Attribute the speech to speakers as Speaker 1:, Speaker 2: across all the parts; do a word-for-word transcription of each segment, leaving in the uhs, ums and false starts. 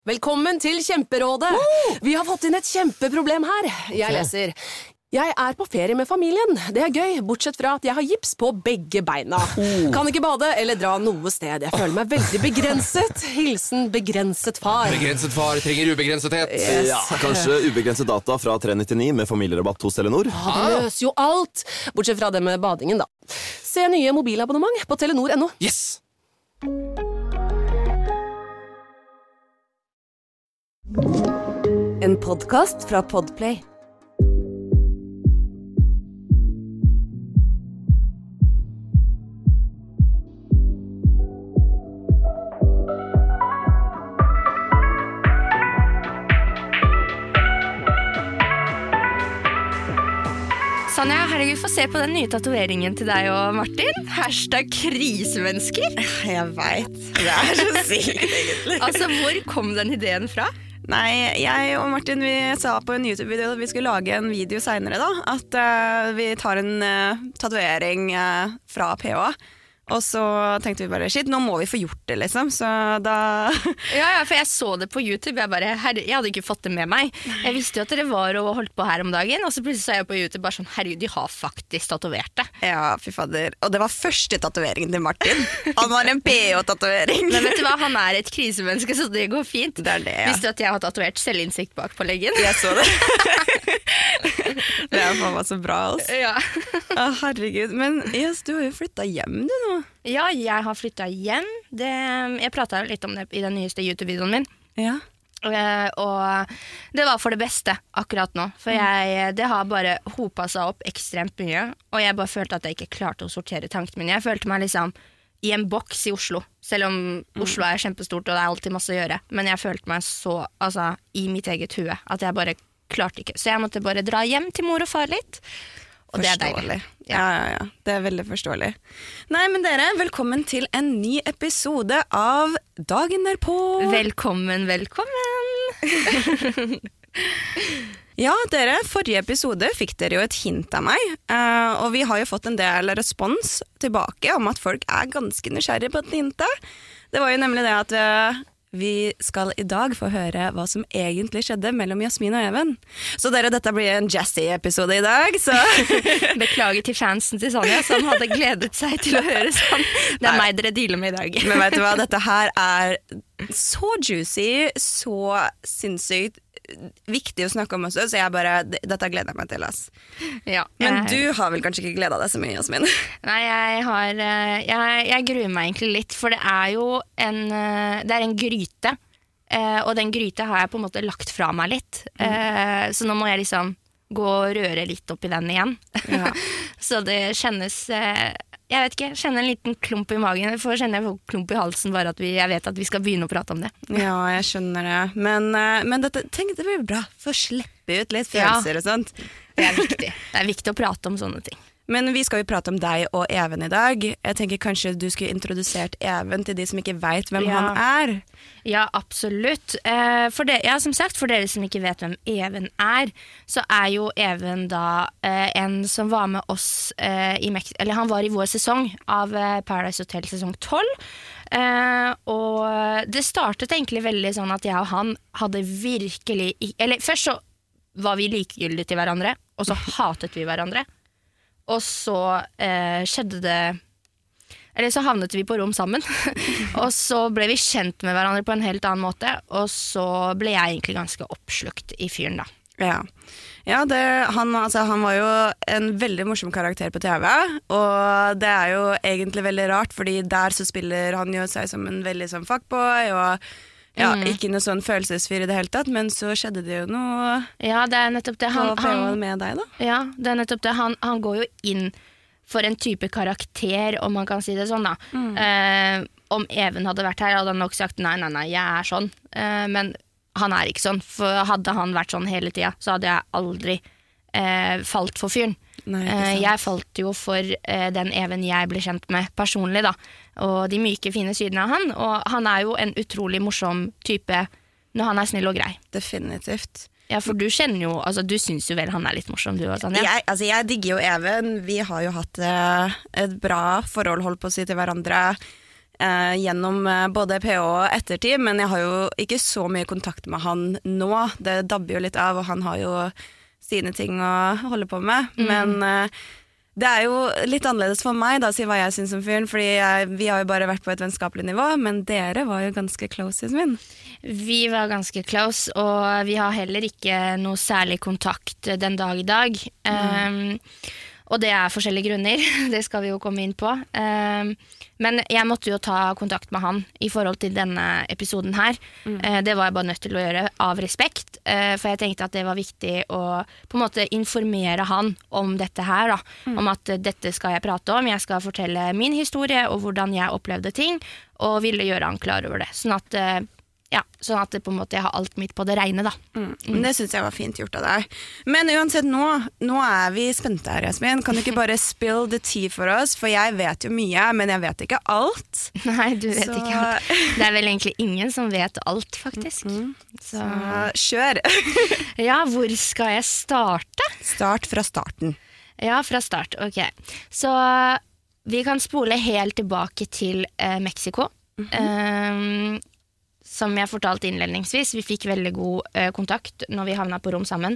Speaker 1: Velkommen til Kjemperådet. Oh! Vi har fått inn et kjempeproblem her. Jeg leser. Jeg er på ferie med familien. Det er gøy, bortsett fra at jeg har gips på begge beina. Oh. Kan ikke bade eller dra noe sted. Jeg føler meg veldig begrenset. Hilsen begrenset far.
Speaker 2: Begrenset far trenger ubegrensethet.
Speaker 3: Yes. Ja, kanskje ubegrenset data fra tre nittionio med familierabatt hos Telenor.
Speaker 1: Ja, det løser jo alt. Bortsett fra det med badingen, da. Se nye mobilabonnement på telenor punktum no.
Speaker 2: Yes!
Speaker 4: En podcast fra Podplay.
Speaker 5: Sanja, herregud, få se på den nye tatoveringen til deg og Martin. Hashtag krisemennesker.
Speaker 6: Jeg vet, det er så sykt egentlig.
Speaker 5: Altså, hvor kom den ideen fra?
Speaker 6: Nei, jeg og Martin vi sa på en YouTube-video at vi skulle lage en video senere da, at uh, vi tar en uh, tatovering uh, fra P H A. Og så tenkte vi bare, shit, nå må vi få gjort det liksom, så da...
Speaker 5: ja, ja, for jeg så det på YouTube, jeg bare, herre, jeg hadde ikke fått det med meg. Jeg visste jo at dere var og holdt på her om dagen, og så plutselig så jeg på YouTube bare sånn, herregud, de har faktisk tatovert det.
Speaker 6: Ja, fy fader. Og det var første tatoveringen til Martin. Han var en P H-tatovering.
Speaker 5: Men vet du hva, han er et krisemenneske, så det går fint.
Speaker 6: Det er det, ja.
Speaker 5: Visste du at jeg har tatovert selvinnsikt bak på leggen?
Speaker 6: Jeg så det. Det er faen meg så bra, altså.
Speaker 5: Ja.
Speaker 6: Å, herregud. Men yes, du har jo flyttet hjem du nå.
Speaker 5: Ja, jeg har flyttet hjem. Det, jeg pratet jo litt om det i den nyeste YouTube-videoen min.
Speaker 6: Ja.
Speaker 5: Og, og det var for det beste akkurat nå. For jeg, det har bare hopet seg opp ekstremt mye. Og jeg bare følte at jeg ikke klarte å sortere tankene mine. Jeg følte meg liksom i en boks i Oslo. Selv om Oslo er kjempestort og det er alltid masse å gjøre. Men jeg følte meg så altså, i mitt eget hue at jeg bare klarte ikke. Så jeg måtte bare dra hjem til mor og far litt. Og det er deilig.
Speaker 6: Ja. Ja, ja, ja. Det er veldig forståelig. Nei, men dere, velkommen til en ny episode av Dagen derpå.
Speaker 5: Velkommen, velkommen.
Speaker 6: Ja, dere, forrige episode fikk dere jo et hint av meg, og vi har jo fått en del respons tilbake om at folk er ganske nysgjerrige på et hintet. Det var jo nemlig det at vi skal i dag få høre hva som egentlig skjedde mellom Jasmin og Even. Så dere, dette blir en jazzy-episode i dag, så...
Speaker 5: Beklager til fansen til Sanja, som hadde gledet seg til å høre sånn. Det er Nei. meg dere dealer med i dag.
Speaker 6: Men vet du hva, dette her er så juicy, så sinnssykt viktig å snakke om også, så jeg bare, dette gleder jeg meg til, ass.
Speaker 5: Ja,
Speaker 6: Men
Speaker 5: jeg...
Speaker 6: du har vel kanskje ikke gledet deg så mye, Jasmin?
Speaker 5: Nei, jeg har, jeg, jeg gruer meg egentlig litt, for det er jo en, det er en gryte, og den gryte har jeg på en måte lagt fra meg litt, mm. så nå må jeg liksom gå og røre litt opp i den igjen. Ja. Så det kjennes... Jeg vet ikke, jeg kjenner en liten klump i magen. For kjenner jeg klump i halsen bare at vi, jeg vet at vi skal begynne å prate om det.
Speaker 6: Ja, jeg skjønner det. Men, men dette, tenk, det blir bra. Få slippe ut litt følelser ja, og sånt.
Speaker 5: Det er viktig. Det er viktig å prate om sånne ting.
Speaker 6: Men vi skal jo prate om deg og Even i dag. Jeg tenker kanskje du skulle introdusert Even til de som ikke vet hvem ja. han er.
Speaker 5: Ja, absolutt. Eh, for det, ja, som sagt, for dere som ikke vet hvem Even er, så er jo Even da eh, en som var med oss eh, i Mex- eller han var i vår sesong av eh, Paradise Hotel sesong tolv. Eh, og det startet egentlig veldig sånn at jeg og han hadde virkelig, eller først så var vi likegyldige til hverandre, og så hatet vi hverandre. Og så eh, skjedde det Eller så havnet vi på rom sammen og så ble vi kjent med hverandre på en helt annen måte. Og så ble jeg egentlig ganske oppslukt i fyren da.
Speaker 6: Ja, ja det, han, altså, han var jo en veldig morsom karakter på T V. Og det er jo egentlig veldig rart, fordi der så spiller han jo seg som en veldig sånn fuckboy og ja, mm. ikke noe sånn følelsesfyr i det hele tatt, men så skjedde det jo noe
Speaker 5: ja, det er nettopp det. Han,
Speaker 6: han, med deg da?
Speaker 5: Ja, det er nettopp det. Han, han går jo inn for en type karakter, om man kan si det sånn da. Mm. Eh, om Even hadde vært her, hadde han nok sagt nei, nei, nei, jeg er sånn. Eh, men han er ikke sånn, for hadde han vært sånn hele tiden, så hadde jeg aldri eh, falt for fyren. Nei, eh, jeg falt jo for eh, den Even jeg ble kjent med personlig da, og de myke, fine sidene av han, og han er jo en utrolig morsom type når han er snill og grei.
Speaker 6: Definitivt.
Speaker 5: Ja, for du kjenner jo, altså du synes jo vel han er litt morsom, du og sånn, ja?
Speaker 6: Jeg, altså jeg digger jo Even, vi har jo hatt eh, et bra forhold holdt på å si til hverandre eh, gjennom eh, både P H og ettertid, men jeg har jo ikke så mye kontakt med han nå. Det dabber jo litt av, og han har jo sine ting å holde på med. Mm. Men eh, det er jo litt annerledes for meg da, å si hva jeg synes om fyren, fordi jeg, vi har jo bare vært på et vennskapelig nivå, men dere var jo ganske close, Jasmin.
Speaker 5: Vi var ganske close, og vi har heller ikke noe særlig kontakt den dag i dag. Mm. Um, og det er forskjellige grunner, det skal vi jo komme inn på. Um, men jeg måtte jo ta kontakt med han i forhold til denne episoden her. Mm. Uh, det var jeg bare nødt til å gjøre av respekt, uh, for jeg tenkte at det var viktig å på en måte informere han om dette her, da. Mm. Om at uh, dette skal jeg prate om, jeg skal fortelle min historie og hvordan jeg opplevde ting, og ville gjøre han klar over det. Sånn at uh, Ja, sånn at det på en måte jeg har alt mitt på det regne da.
Speaker 6: Mm. Mm. Det synes jeg var fint gjort av deg. Men uansett nå, nå er vi spente her, Jasmin. Kan du ikke bare spill the tea for oss? For jeg vet jo mye, men jeg vet ikke alt.
Speaker 5: Nei, du vet
Speaker 6: Så...
Speaker 5: ikke alt. Det er vel egentlig ingen som vet alt, faktisk.
Speaker 6: Mm.
Speaker 5: Så...
Speaker 6: Så kjør!
Speaker 5: Ja, hvor skal jeg starte?
Speaker 6: Start fra starten.
Speaker 5: Ja, fra start, ok. Så vi kan spole helt tilbake til eh, Mexico. Mm-hmm. Um, Som jeg fortalte innledningsvis, vi fikk veldig god uh, kontakt når vi havnet på rom sammen.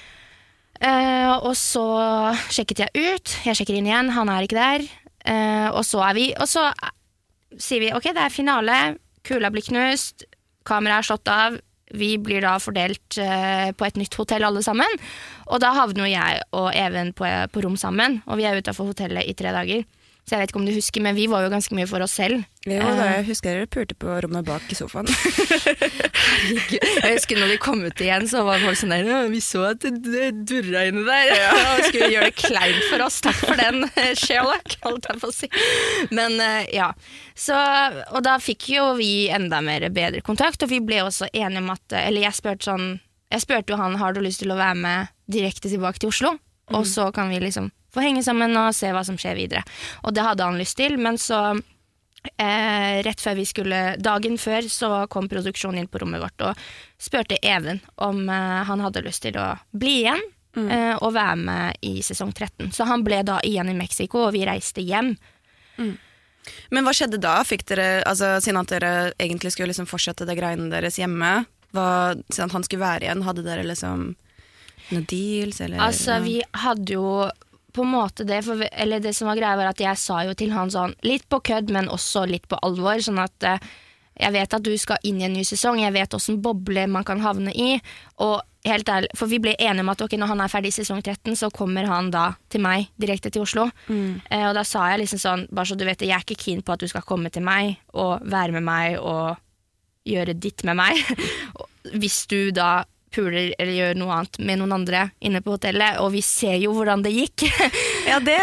Speaker 5: Uh, og så sjekket jeg ut, jeg sjekker inn igjen, han er ikke der. Uh, og så er vi, og så sier vi, ok, det er finale, kula blir knust, kameraet er slått av, vi blir da fordelt uh, på et nytt hotell alle sammen. Og da havner jeg og Even på, på rom sammen, og vi er utenfor hotellet i tre dager. Så jeg vet ikke om du husker, men vi var jo ganske mye for oss selv.
Speaker 6: Jo, da, jeg husker dere pulte på rommet bak i sofaen.
Speaker 5: Jeg husker når vi kom ut igjen, så var folk sånn der, vi så at det durra inne der. Ja. Og skulle gjøre det kleint for oss, takk for den, Sherlock, holdt jeg på å si. Men ja, så, og da fikk jo vi enda mer bedre kontakt, og vi ble også enige om at, eller jeg spurte sånn, jeg spurte jo han, har du lyst til å være med direkte tilbake til Oslo? Mm. Og så kan vi liksom få henge sammen og se hva som skjer videre. Og det hadde han lyst til, men så eh, rett før vi skulle, dagen før, så kom produksjonen inn på rommet vårt og spurte Even om eh, han hadde lyst til å bli igjen mm. eh, og være med i sesong tretten. Så han ble da igjen i Mexico, og vi reiste hjem.
Speaker 6: Mm. Men hva skjedde da? Fikk dere, altså, siden at dere egentlig skulle liksom fortsette det greiene deres hjemme, hva, siden at han skulle være igjen, hadde dere liksom noen deals? Eller,
Speaker 5: altså,
Speaker 6: ja.
Speaker 5: vi hadde jo på en måte det, for, eller det som var greia var at jeg sa jo til han sånn, litt på kødd, men også litt på alvor, sånn at eh, jeg vet at du skal inn i en ny sesong, jeg vet hvordan boble man kan havne i, og helt ærlig, for vi ble enige om at ok, når han er ferdig i sesong tretten, så kommer han da til meg, direkte til Oslo. Mm. Eh, og da sa jeg liksom sånn, bare så du vet det, jeg er ikke keen på at du skal komme til meg, og være med meg, og gjøre ditt med meg. Hvis du da puler eller gjør noe annet med noen andre inne på hotellet, og vi ser jo hvordan det gikk.
Speaker 6: Ja, det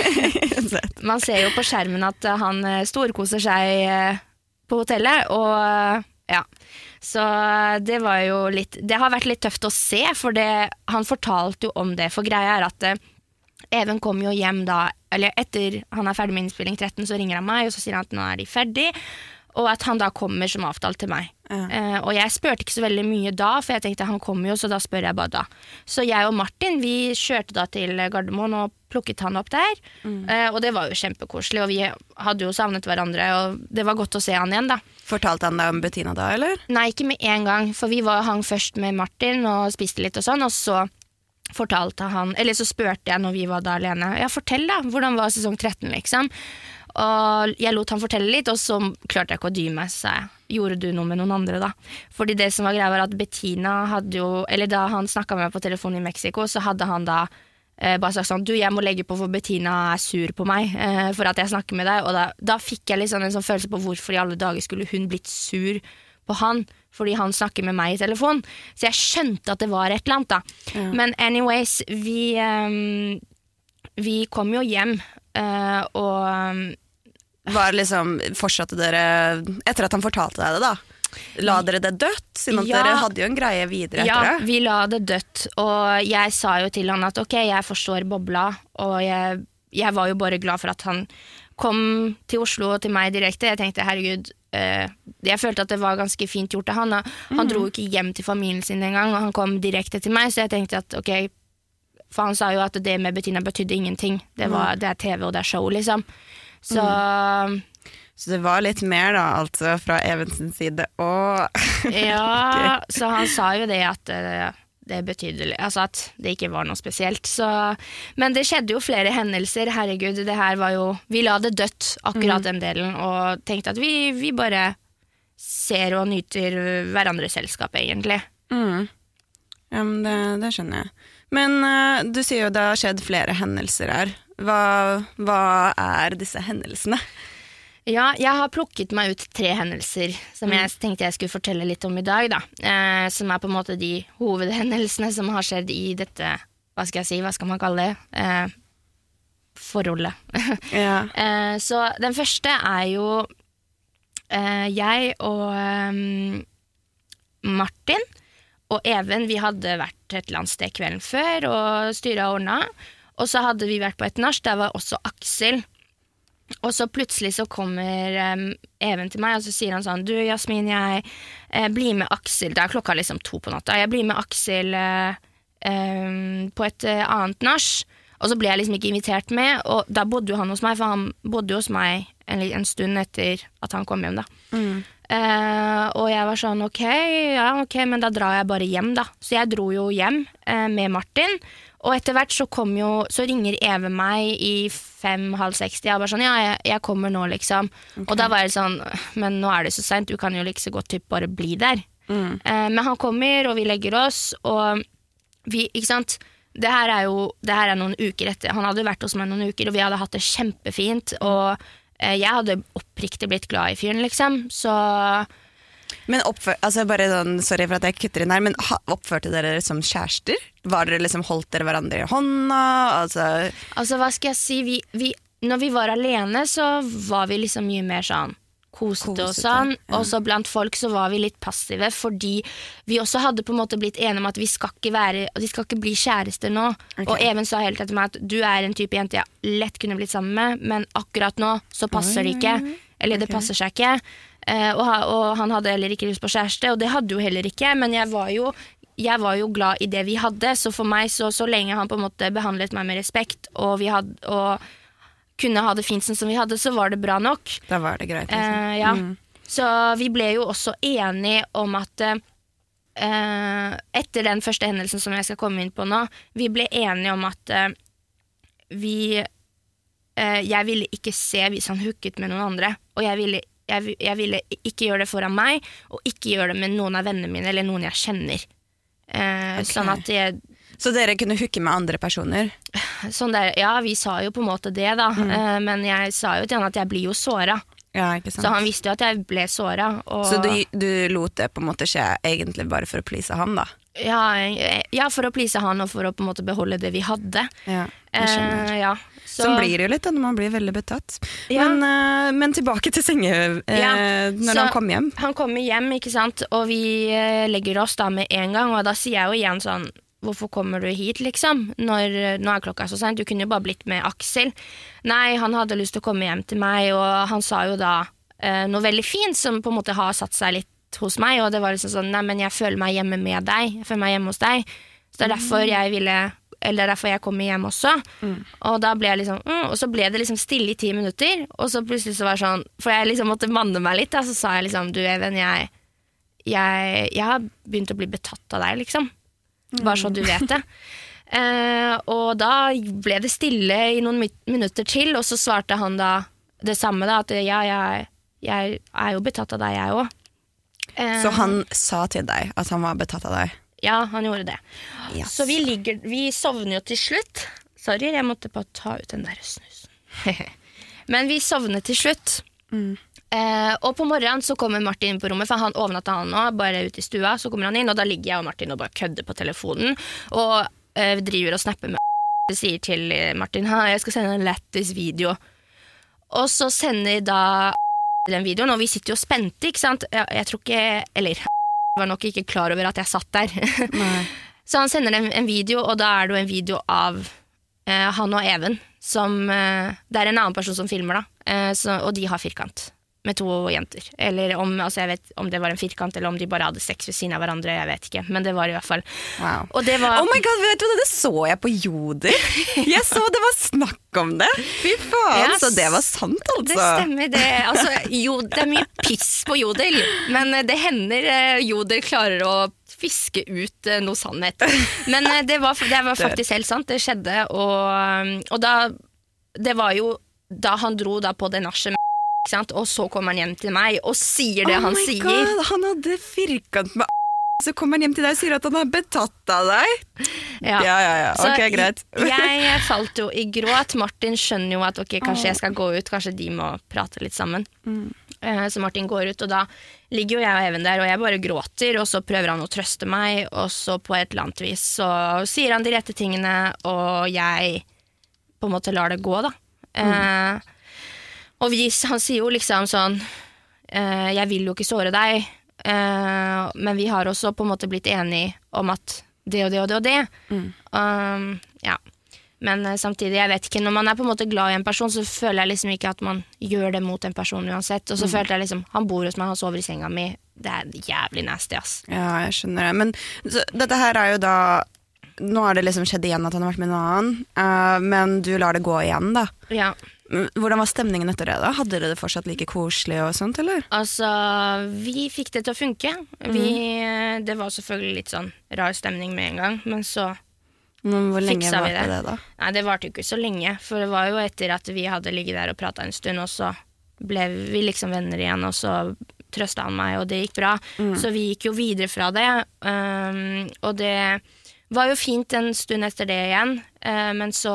Speaker 5: Man ser jo på skjermen at han storkoser seg på hotellet, og ja, så det var jo litt, det har vært litt tøft å se, for det, han fortalte jo om det, for greia er at Even kom jo hjem da, eller etter han er ferdig med innspilling tretten, så ringer han meg, og så sier han at nå er de ferdig, og at han da kommer som avtalt til meg. Ja. Uh, og jeg spurte ikke så veldig mye da, for jeg tenkte han kommer jo, så da spør jeg bare da. Så jeg og Martin, vi kjørte da til Gardermoen og plukket han opp der, mm. uh, og det var jo kjempekoselig, og vi hadde jo savnet hverandre, og det var godt å se han igjen da.
Speaker 6: Fortalte han deg om Bettina da, eller?
Speaker 5: Nei, ikke med en gang, for vi var, hang først med Martin og spiste litt og sånn, og så fortalte han, eller så spurte jeg når vi var da alene, ja, fortell da, hvordan var sesong tretten liksom? Og jeg lot han fortelle litt, og så klarte jeg ikke å dy meg, så jeg, gjorde du noe med noen andre da? Fordi det som var greia var at Bettina hadde jo, eller da han snakket med meg på telefonen i Mexico, så hadde han da eh, bare sagt sånn, du, jeg må legge på for Bettina er sur på meg, eh, for at jeg snakker med deg, og da, da fikk jeg liksom en sånn følelse på hvorfor i alle dager skulle hun blitt sur på han, fordi han snakker med meg i telefon. Så jeg skjønte at det var et eller annet da. Ja. Men anyways, vi, um, vi kom jo hjem, uh, og um,
Speaker 6: var liksom, fortsatte dere, etter at han fortalte deg det da, la dere det dødt, siden at ja, dere hadde jo en greie videre etter det?
Speaker 5: Ja, vi la det dødt, og jeg sa jo til han at ok, jeg forstår bobla, og jeg, jeg var jo bare glad for at han kom til Oslo og til meg direkte. Jeg tenkte, herregud, uh, jeg følte at det var ganske fint gjort av han. Han mm. dro ikke hjem til familien sin en gang, og han kom direkte til meg, så jeg tenkte at ok, for han sa jo at det med Bettina betydde ingenting. Det, var, mm. det er T V og det er show, liksom. Så, mm.
Speaker 6: Så det var litt mer da, altså, fra Evensens side. Åh.
Speaker 5: Ja, så han sa jo det at uh, det betydde, altså at det ikke var noe spesielt. Så, men det skjedde jo flere hendelser, herregud, det her var jo, vi la det dødt akkurat mm. den delen, og tenkte at vi, vi bare ser og nyter hverandres selskap egentlig.
Speaker 6: Mm. Ja, men det, det skjønner jeg. Men uh, du sier jo det har skjedd flere hendelser her. Hva, hva er disse hendelsene?
Speaker 5: Ja, jeg har plukket meg ut tre hendelser som jeg tenkte jeg skulle fortelle litt om i dag da, eh, som er på en måte de hovedhendelsene som har skjedd i dette, hva skal jeg si, hva skal man kalle det, eh, forholdet.
Speaker 6: Ja.
Speaker 5: eh, så den første er jo eh, jeg og eh, Martin og Even, vi hadde vært et eller annet sted kvelden før og styret og ordnet, og så hadde vi vært på et nach, der var også Aksel. Og så plutselig så kommer um, Even til meg, og så sier han sånn, du Jasmin, jeg eh, blir med Aksel, det er klokka liksom to på natta, jeg blir med Aksel eh, um, på et uh, annet nach, og så ble jeg liksom ikke invitert med, og da bodde jo han hos meg, for han bodde jo hos meg en, en stund etter at han kom hjem da. Mm. Uh, og jeg var sånn, ok, ja, ok, men da drar jeg bare hjem da. Så jeg dro jo hjem uh, med Martin, og etter hvert så kom jo, så ringer Eve meg i fem, halv seksti, jeg var sånn, ja, jeg, jeg kommer nå liksom. Okay. Og da var jeg sånn, men nå er det så sent, du kan jo like så godt typ bare bli der. Mm. Uh, men han kommer, og vi legger oss, og vi, ikke sant, det her er jo, det her er noen uker etter, han hadde vært hos meg noen uker, og vi hadde hatt det kjempefint, og uh, jeg hadde oppriktig blitt glad i fyren, liksom, så...
Speaker 6: Men oppfør, altså bare sånn, sorry for at jeg kutter inn her, men oppførte dere som kjærester? Var dere liksom, holdt dere hverandre i hånda? Altså,
Speaker 5: altså hva skal jeg si, vi, vi, når vi var alene så var vi liksom mye mer sånn kosete og sånn, ja. Og så blant folk så var vi litt passive, fordi vi også hadde på en måte blitt enige om at vi skal ikke være, vi skal ikke bli kjærester nå, okay. Og Even sa helt etter meg at du er en type jente jeg lett kunne blitt sammen med, men akkurat nå så passer det ikke, eller okay. Det passer seg ikke. Uh, og, og han hadde heller ikke lyst på kjæreste, og det hadde jo heller ikke, men jeg var jo, jeg var jo glad i det vi hadde, så for meg så, så lenge han på en måte behandlet meg med respekt, og vi hadde, og kunne ha det fint som vi hadde, så var det bra nok.
Speaker 6: Da var det greit. Liksom.
Speaker 5: Uh, ja. Mm. Så vi ble jo også enige om at uh, etter den første hendelsen som jeg skal komme inn på nå, vi ble enige om at uh, vi, uh, jeg ville ikke se hvis han hooket med noen andre, og jeg ville Jeg, jeg ville ikke gjøre det foran meg, og ikke gjøre det med noen av vennene mine, eller noen jeg kjenner. Eh, okay. Sånn at jeg...
Speaker 6: Så dere kunne hooke med andre personer?
Speaker 5: Sånn der, ja, vi sa jo på en måte det da, mm. eh, men jeg sa jo til han at jeg blir jo såret.
Speaker 6: Ja, ikke sant.
Speaker 5: Så han visste jo at jeg ble såret. Og...
Speaker 6: Så du, du lot det på en måte skje egentlig bare for å please han da?
Speaker 5: Ja, ja, for å please han, og for å på en måte beholde det vi hadde.
Speaker 6: Ja, jeg skjønner.
Speaker 5: Eh, ja. Så...
Speaker 6: Sånn blir det jo litt når man blir veldig betatt. Ja. Men, uh, men tilbake til senge uh, ja. Når så han kom hjem.
Speaker 5: Han kommer hjem, ikke sant? Og vi uh, legger oss da med en gang, og da sier jeg jo igjen sånn, hvorfor kommer du hit liksom? Når, nå er klokka så sent, du kunne jo bare blitt med Aksel. Nei, han hadde lyst til å komme hjem til meg, og han sa jo da uh, noe veldig fint som på en måte har satt seg litt hos meg, og det var liksom sånn, nei, men jeg føler meg hjemme med deg, jeg føler meg hjemme hos deg. Så det er derfor jeg ville... eller derfor jeg kom hjem også, mm. og da ble jeg liksom, mm, og så ble det liksom stille i ti minutter, og så plutselig så var det sånn, for jeg liksom måtte manne meg litt, da, så sa jeg liksom, du Even, jeg, jeg, jeg har begynt å bli betatt av deg, liksom, bare så du vet det. eh, og da ble det stille i noen minutter til, og så svarte han da det samme da, at ja, jeg, jeg er jo betatt av deg, jeg også.
Speaker 6: Eh, så han sa til deg at han var betatt av deg?
Speaker 5: Ja, han gjorde det.
Speaker 6: Yes.
Speaker 5: Så vi ligger, vi sovner jo til slutt. Sorry, jeg måtte bare ta ut den der snusen. Men vi sovner til slutt. Mm. Eh, og på morgenen så kommer Martin inn på rommet, for han overnatta han nå, bare ute i stua, så kommer han inn, og da ligger jeg og Martin og bare kødder på telefonen, og eh, driver og snapper med og sier til Martin, jeg skal sende en lættis video. Og så sender da den videoen, og vi sitter jo spente, ikke sant? Jeg, jeg tror ikke, eller... var nok ikke klar over at jeg satt der. Så han sender en, en video, og da er det jo en video av eh, han og Even, som, eh, det er en annen person som filmer da, eh, så, og de har firkant. med to jenter. Eller om, altså jeg vet, om det var en firkant, eller om de bare hadde sex ved siden av hverandre, jeg vet ikke. Men det var i hvert fall.
Speaker 6: Wow.
Speaker 5: Og det var...
Speaker 6: Oh my god, vet du hva, det så jeg på Jodel. Jeg så det var snakk om det. Fy faen,
Speaker 5: Yes.
Speaker 6: så det var sant altså.
Speaker 5: Det stemmer det. Altså, jo, det er mye piss på Jodel, men det hender eh, Jodel klarer å fiske ut eh, noe sannhet. Men eh, det, var, det var faktisk helt sant, det skjedde, og, og da, det var jo da han dro da på det nachet, ikke sant? Og så kommer han hjem til meg og sier det
Speaker 6: oh
Speaker 5: han
Speaker 6: my
Speaker 5: sier.
Speaker 6: God, han hadde firkant med så kommer han hjem til deg og sier at han har betatt av deg.
Speaker 5: Ja,
Speaker 6: ja, ja, ja.
Speaker 5: Så
Speaker 6: ok, greit.
Speaker 5: jeg falt jo i gråt. Martin skjønner jo at ok, kanskje jeg skal gå ut, kanskje de må prate litt sammen. Mm. Uh, så Martin går ut, og da ligger jo jeg og Even der, og jeg bare gråter, og så prøver han å trøste meg, og så på et eller annet vis så sier han de rette tingene, og jeg på en måte lar det gå da. Mm. Uh, Og vi, han sier jo liksom sånn, uh, jeg vil jo ikke såre deg, uh, men vi har også på en måte blitt enige om at det og det og det og det. Mm. Um, ja. Men uh, samtidig, jeg vet ikke, når man er på en måte glad i en person, så føler jeg liksom ikke at man gjør det mot en person uansett. Og så mm. følte jeg liksom, han bor hos meg, han sover i senga mi, det er jævlig nasty, ass.
Speaker 6: Ja, jeg skjønner det. Men så, dette her er jo da, nå har det liksom skjedd igjen at han har vært med en annen, uh, men du lar det gå igjen da.
Speaker 5: Ja.
Speaker 6: Hvordan var stemningen etter det da? Hadde dere det fortsatt like koselig og sånt, eller?
Speaker 5: Altså, vi fikk det til å funke. Vi, mm. Det var selvfølgelig litt sånn rar stemning med en gang, men så
Speaker 6: men hvor lenge
Speaker 5: fiksa vi det.
Speaker 6: det da?
Speaker 5: Nei, det varte jo ikke så lenge, for det var jo etter at vi hadde ligget der og pratet en stund, og så ble vi liksom venner igjen, og så trøstet han meg, og det gikk bra. Mm. Så vi gikk jo videre fra det, um, og det var jo fint en stund etter det igjen, uh, men så...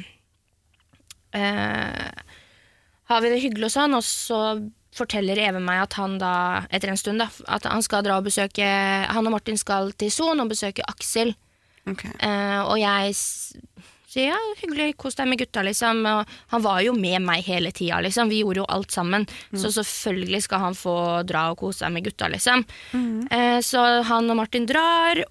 Speaker 5: Uh, har vi det hyggelig og sånn, og så forteller Even meg at han da, etter en stund da, at han skal dra og besøke, han og Martin skal til Son og besøke Aksel.
Speaker 6: Okay.
Speaker 5: Uh, og jeg sier, ja, hyggelig, kos deg med gutta, liksom. Og han var jo med meg hele tiden, liksom. Vi gjorde jo alt sammen. Mm. Så selvfølgelig skal han få dra og kose seg med gutta, liksom. Mm. Uh, så han og Martin drar,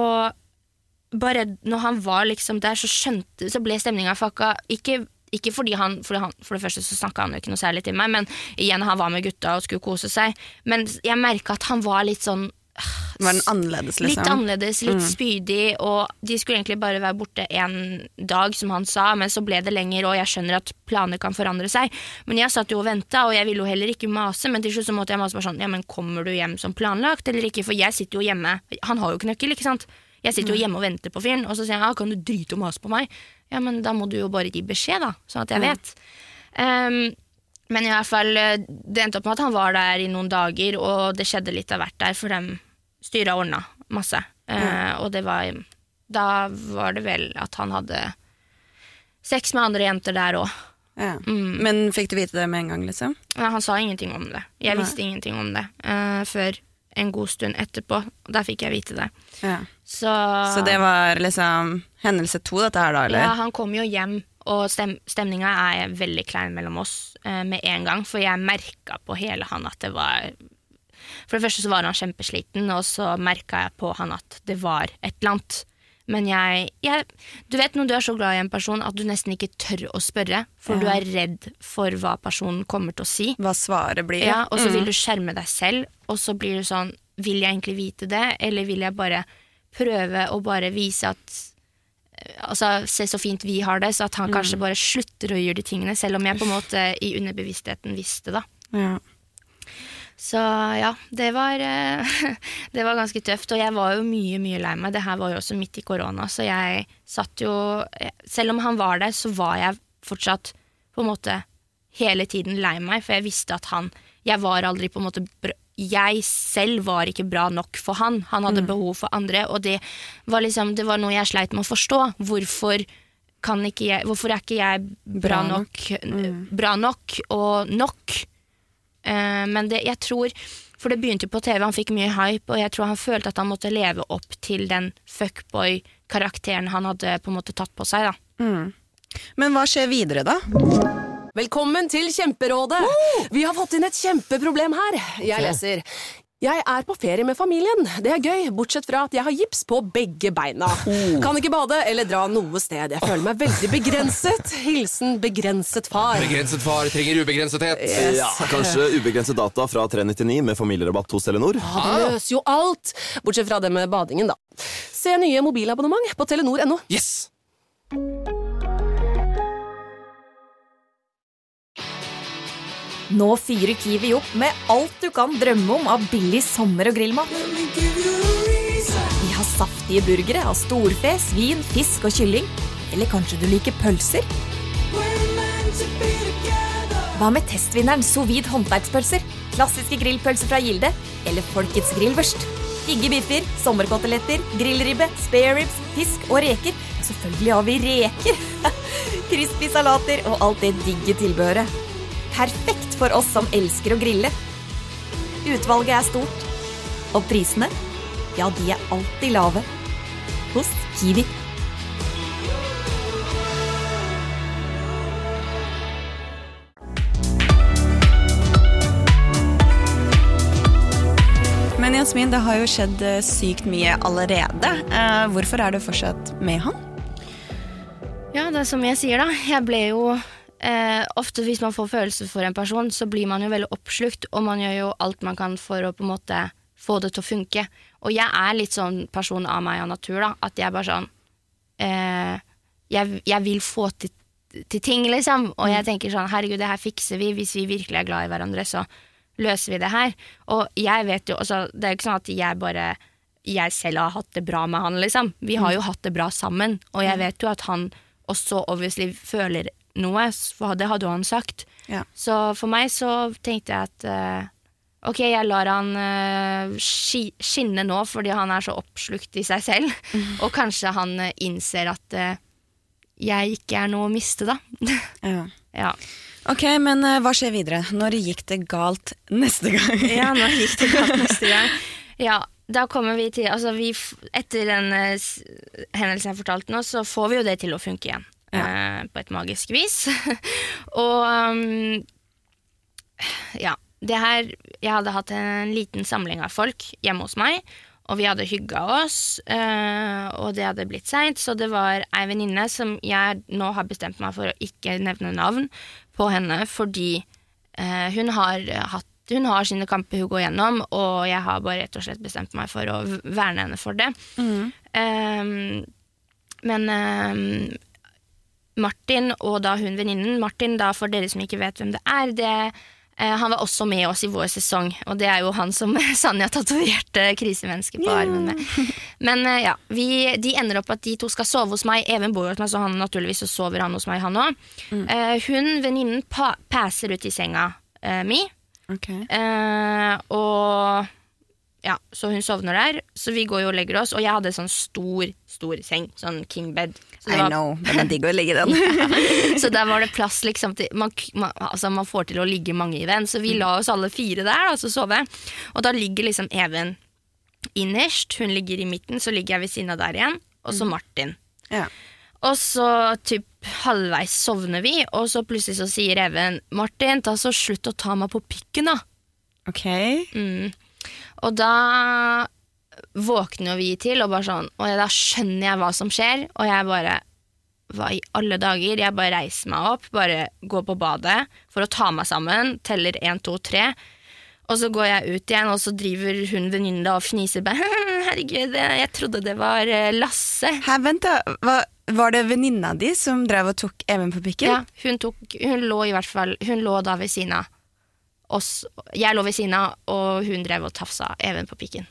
Speaker 5: og bare når han var liksom der, så skjønte, så ble stemningen fucka, ikke Ikke fordi han, for, han, for det første så snakket han jo ikke noe særlig til meg, men igjen han var med gutta og skulle kose seg. Men jeg merket at han var litt sånn...
Speaker 6: Var den annerledes, liksom?
Speaker 5: Litt annerledes, litt
Speaker 6: mm.
Speaker 5: spydig, og de skulle egentlig bare være borte en dag, som han sa, men så ble det lenger, og jeg skjønner at planer kan forandre seg. Men jeg satt jo og ventet, og jeg ville jo heller ikke mase, men til slutt så måtte jeg mase bare sånn, ja, men kommer du hjem som planlagt, eller ikke? For jeg sitter jo hjemme, han har jo knøkkel, ikke sant? Jeg sitter jo hjemme og venter på fyren, og så sier han, ah, kan du drite og mase på meg? Ja, men da må du jo bare gi beskjed da, sånn at jeg vet. Um, men i hvert fall, det endte opp med at han var der i noen dager, og det skjedde litt av hvert der, for dem styret ordnet masse. Uh, mm. Og det var, da var det vel at han hadde sex med andre jenter der også.
Speaker 6: Ja. Mm. Men fikk du vite det med en gang, liksom?
Speaker 5: Ja, han sa ingenting om det. Jeg Nei. visste ingenting om det uh, før en god stund etterpå, og der fikk jeg vite det.
Speaker 6: Ja.
Speaker 5: Så,
Speaker 6: så det var liksom hendelse to dette her da, eller?
Speaker 5: Ja, han kom jo hjem, og stem, stemningen er veldig klein mellom oss eh, med en gang, for jeg merket på hele han at det var... For det første så var han kjempesliten, og så merket jeg på han at det var et eller annet. Men jeg, jeg... Du vet når du er så glad i en person at du nesten ikke tør å spørre, for ja. Du er redd for hva personen kommer til å si.
Speaker 6: Hva svaret blir.
Speaker 5: Ja, og så
Speaker 6: mm.
Speaker 5: vil du skjerme deg selv, og så blir du sånn, vil jeg egentlig vite det, eller vil jeg bare prøve å bare vise at, altså, se så fint vi har det, så at han mm. kanskje bare slutter å gjøre de tingene, selv om jeg på en måte i underbevisstheten visste da.
Speaker 6: Ja.
Speaker 5: Så ja, det var, det var ganske tøft, og jeg var jo mye, mye lei meg. Det her var jo også midt i korona, så jeg satt jo, selv om han var der, så var jeg fortsatt på en måte hele tiden lei meg, for jeg visste at han, jeg var aldri på en måte, jeg selv var ikke bra nok for han. Han hadde mm. behov for andre, og det var liksom, det var noe jeg sleit med å forstå. Hvorfor kan ikke jeg, hvorfor er ikke jeg bra, bra nok, nok. Mm. bra nok og nok? Uh, men det, jeg tror, for det begynte på T V, han fikk mye hype, og jeg tror han følte at han måtte leve opp til den fuckboy-karakteren han hadde på en måte tatt på seg da.
Speaker 6: Mm. Men hva skjer videre da?
Speaker 1: Velkommen til Kjemperådet! Oh! Vi har fått inn et kjempeproblem her. Jeg leser. Jeg er på ferie med familien. Det er gøy, bortsett fra at jeg har gips på begge beina. Kan ikke bade eller dra noe sted. Jeg føler meg veldig begrenset. Hilsen begrenset far.
Speaker 2: Begrenset far trenger ubegrensethet.
Speaker 1: Yes.
Speaker 3: Ja, kanskje ubegrenset data fra tre nittioni med familierabatt hos Telenor?
Speaker 1: Ja, det løser jo alt. Bortsett fra det med badingen, da. Se nye mobilabonnement på telenor punktum no.
Speaker 2: Yes!
Speaker 4: Nå fyrer Kiwi opp med alt du kan drømme om av billig sommer- og grillmat. Vi har saftige burgere av storfe, svin, fisk og kylling. Eller kanskje du liker pølser? Hva med testvinneren sous vide håndverkspølser? Klassiske grillpølser fra Gilde? Eller folkets grillvørst? Digge biffer, sommerkoteletter, grillribbe, spare ribs, fisk og reker. Selvfølgelig har vi reker. Crispy salater og alt det digge tilbehøret. Perfekt for oss som elsker å grille. Utvalget er stort, og prisene, ja, de er alltid lave. Hos Kiwi.
Speaker 6: Men Jasmin, det har jo skjedd eh, sykt mye allerede. Eh, hvorfor er du fortsatt med han?
Speaker 5: Ja, det er som jeg sier da. Jeg ble jo... Eh, ofte hvis man får følelser for en person, så blir man jo veldig oppslukt, og man gjør jo alt man kan for å på en måte få det til å funke. Og jeg er litt sånn person av meg og natur, da, at jeg bare sånn eh, jeg, jeg vil få til, til ting, liksom. Og jeg tenker sånn, herregud, det her fikser vi. Hvis vi virkelig er glad i hverandre, så løser vi det her. Og jeg vet jo, altså, det er jo ikke sånn at jeg bare jeg selv har hatt det bra med han, liksom. Vi har jo hatt det bra sammen, og jeg vet jo at han også obviously føler noe, for det hadde han sagt.
Speaker 6: Ja.
Speaker 5: Så for meg så tenkte jeg at uh, ok, jeg lar han uh, ski- skinne nå, fordi han er så oppslukt i seg selv, mm. og kanskje han uh, innser at uh, jeg ikke er noe å miste da.
Speaker 6: Ja.
Speaker 5: Ja.
Speaker 6: Ok, men uh, hva skjer videre? Når gikk det galt neste gang?
Speaker 5: Ja, når gikk det galt neste gang? Ja, da kommer vi til, altså vi, etter den uh, hendelsen jeg fortalte nå, så får vi jo det til å funke igjen. Ja. Uh, på et magisk vis. Og um, ja, det her, jeg hadde hatt en liten samling av folk hjemme hos meg, og vi hadde hygget oss, uh, og det hadde blitt sent, så det var en venninne som jeg nå har bestemt meg for å ikke nevne navn på henne, fordi uh, hun har hatt hun har sine kamper hun går gjennom, og jeg har bare rett og slett bestemt meg for å verne henne for det. Mm. Um, men um, Martin og da hun venninnen, Martin da for dere som ikke vet hvem det er, det, eh, han var også med oss i vår sesong, og det er jo han som Sanja tatoverte krisemennesker på yeah. armen med. Men eh, ja, vi, de ender opp at de to skal sove hos meg, Even bor hos meg, så han naturligvis så sover han hos meg, han også. Mm. Eh, hun, venninnen, pa- passer ut i senga eh, mi,
Speaker 6: okay.
Speaker 5: eh, og... Ja, så hun sovner der, så vi går jo og legger oss, og jeg hadde sånn stor, stor seng, sånn king bed. Så
Speaker 6: I
Speaker 5: var...
Speaker 6: know, men det digger å ligge i den.
Speaker 5: Ja. Så der var det plass liksom til, man, man, altså man får til å ligge mange i den, så vi la oss alle fire der da, så sove. Og da ligger liksom Even innerst, hun ligger i midten, så ligger jeg ved siden av der igjen, og så Martin.
Speaker 6: Ja. Og
Speaker 5: så typ halvveis sovner vi, og så plutselig så sier Even, Martin, ta så slutt å ta meg på pikken da.
Speaker 6: Ok.
Speaker 5: Mm. Og da våkner vi til og bare sånn, og da skjønner jeg hva som skjer, og jeg bare, hva i alle dager, jeg bare reiser meg opp, bare går på badet for å ta meg sammen, teller en, to, tre, og så går jeg ut igjen, og så driver hun venninnen da og fniser, bare, herregud, jeg trodde det var Lasse.
Speaker 6: Her, vent da, hva, var det venninna di som drev og tok Even på pikken?
Speaker 5: Ja, hun, tok, hun lå i hvert fall, hun lå da ved siden av. Oss, jeg lå ved siden av, og hun drev og tafsa Even på pikken.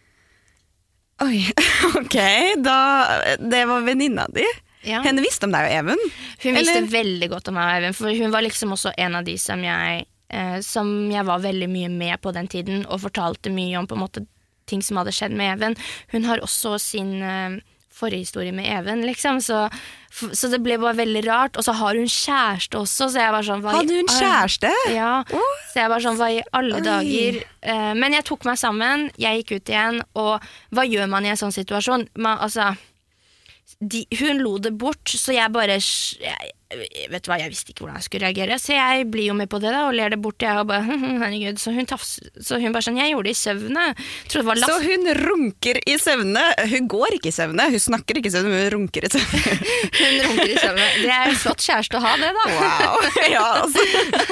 Speaker 6: Oi, ok, da, det var venninna di.
Speaker 5: Ja.
Speaker 6: Henne visste om deg og Even?
Speaker 5: Hun visste
Speaker 6: Eller?
Speaker 5: veldig godt om meg og Even, for hun var liksom også en av de som jeg, eh, som jeg var veldig mye med på den tiden, og fortalte mye om på en måte ting som hadde skjedd med Even. Hun har også sin eh, forhistorie med Even, liksom, så, så det ble bare veldig rart, og så har hun kjæreste også, så jeg var sånn...
Speaker 6: Hadde hun kjæreste?
Speaker 5: Ja,
Speaker 6: oh.
Speaker 5: så jeg var sånn, hva i alle
Speaker 6: Oi.
Speaker 5: dager? Uh, men jeg tok meg sammen, jeg gikk ut igjen, og hva gjør man i en sånn situasjon? Man, altså, de, hun lo det bort, så jeg bare, jeg, vet du hva, jeg visste ikke hvordan jeg skulle reagere, så jeg blir jo med på det da, og ler det bort, jeg og bare, herregud, så hun tafs, så hun bare sånn, jeg gjorde det i søvne, tror det var last.
Speaker 6: Så hun runker i søvne, hun går ikke i søvne, hun snakker ikke i søvne, men hun runker i søvne.
Speaker 5: Hun runker i søvne, det er en flott kjæreste å ha det da.
Speaker 6: Wow, ja altså.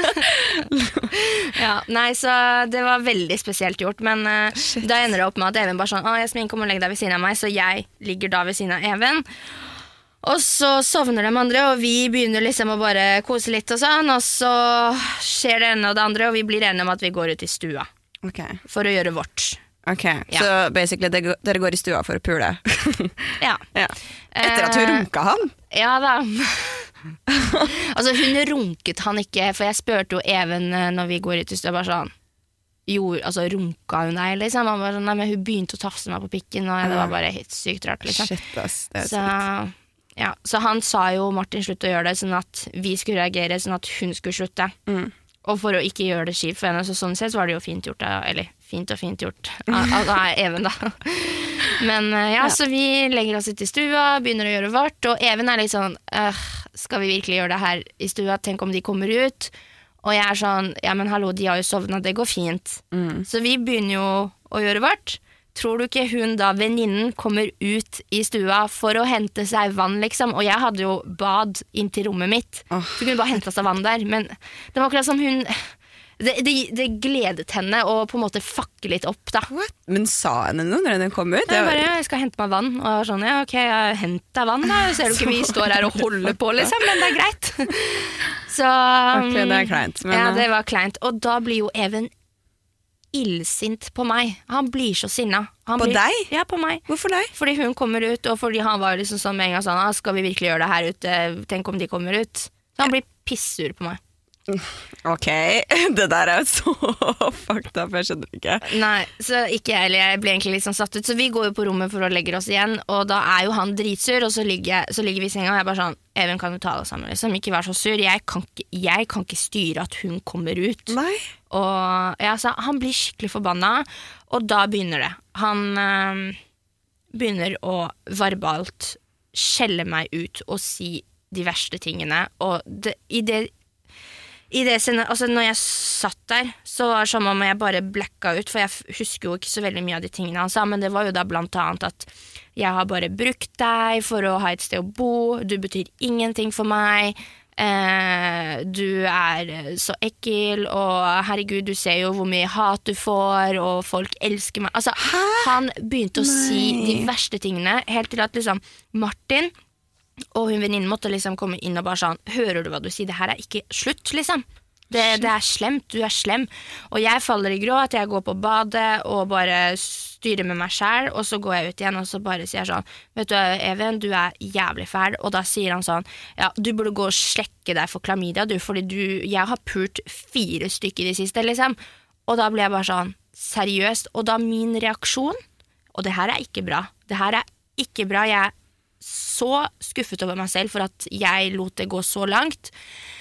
Speaker 5: Ja, nei, så det var veldig spesielt gjort, men uh, da ender det opp med at Even bare sånn, å, Jasmin, kom og legg deg ved siden av meg, så jeg ligger da ved siden av Even, og så sovner de andre, og vi begynner liksom å bare kose litt og sånn, og så skjer det ene og det andre, og vi blir enige om at vi går ut i stua
Speaker 6: okay.
Speaker 5: for å gjøre vårt.
Speaker 6: Ok,
Speaker 5: ja.
Speaker 6: Så basically dere går i stua for å pule.
Speaker 5: Ja.
Speaker 6: Ja. Etter at hun runka han?
Speaker 5: Ja da. Altså hun runket han ikke, for jeg spurte jo Even når vi går ut i stua, bare sånn, jo, altså runka hun deg, liksom. Han bare sånn, nei, men hun begynte å tafse meg på pikken, og det var bare helt sykt rart, liksom.
Speaker 6: Shit, ass, det er
Speaker 5: så,
Speaker 6: sykt.
Speaker 5: Ja, så han sa jo Martin slutt å gjøre det, sånn at vi skulle reagere, sånn at hun skulle slutte.
Speaker 6: Mm.
Speaker 5: Og for å ikke gjøre det kjipt for henne, så sånn sett så var det jo fint gjort, eller fint og fint gjort, altså Even da. Men ja, ja, så vi legger oss ut i stua, begynner å gjøre vårt, og Even er litt sånn, skal vi virkelig gjøre det her i stua, tenk om de kommer ut? Og jeg er sånn, ja men hallo, de har jo sovnet, det går fint. Mm. Så vi begynner jo å gjøre vårt. Tror du ikke hun da, venninnen, kommer ut i stua for å hente seg vann, liksom? Og jeg hadde jo bad inn til rommet mitt. Oh. Så kunne bare hente seg vann der. Men det var akkurat som hun... Det, det, det gledet henne å på en måte fakke litt opp, da.
Speaker 6: What? Men sa henne noe når den kom ut?
Speaker 5: Jeg bare, ja, jeg skal hente meg vann. Og sånn, ja, ok, jeg henter vann da. Ser du ikke vi står her og holder på, liksom? Men det er greit. Så...
Speaker 6: Ok, det er kleint. Men...
Speaker 5: Ja, det var kleint. Og da blir jo Even... illsint på meg. Han blir så sinna. Han
Speaker 6: på
Speaker 5: blir,
Speaker 6: deg?
Speaker 5: Ja, på meg.
Speaker 6: Hvorfor deg?
Speaker 5: Fordi hun kommer ut, og fordi han var liksom sånn med en gang sånn, ah, skal vi virkelig gjøre det her ute? Tenk om de kommer ut. Så han blir pissur på meg.
Speaker 6: Ok, det der er så fucked up, jeg skjønner ikke.
Speaker 5: Nei, så ikke jeg, eller jeg ble egentlig litt sånn satt ut. Så vi går jo på rommet for å legge oss igjen, og da er jo han dritsur, og så ligger, jeg, så ligger vi i senga, og jeg bare sånn, Even, kan du ta det sammen, liksom, ikke vær så sur. Jeg kan ikke, jeg kan ikke styre at hun kommer ut.
Speaker 6: Nei.
Speaker 5: Og ja, så han blir skikkelig forbanna, og da begynner det. Han øh, begynner å verbalt skjelle meg ut og si de verste tingene, og det, i det I det scenariet, altså når jeg satt der, så var det som om jeg bare blacka ut, for jeg husker jo ikke så veldig mye av de tingene han sa, men det var jo da blant annet at jeg har bare brukt deg for å ha et sted å bo, du betyr ingenting for meg, eh, du er så ekkel, og herregud, du ser jo hvor mye hat du får, og folk elsker meg. Altså, Hæ? Han begynte å Nei. si de verste tingene, helt til at liksom Martin... Og hun venninnen måtte liksom komme inn og bare sånn, hører du hva du sier, det her er ikke slutt, liksom. Det, det er slemt, du er slem. Og jeg faller i gråt, jeg går på badet og bare styrer med meg selv, og så går jeg ut igjen og så bare sier jeg sånn, vet du Even, du er jævlig fæl, og da sier han sånn, ja, du burde gå og slekke deg for klamydia, du, fordi du, jeg har pult fire stykker i det siste, liksom. Og da ble jeg bare sånn, seriøst, og da min reaksjon, og det her er ikke bra, det her er ikke bra, jeg så skuffet over meg selv for at jeg lot det gå så langt.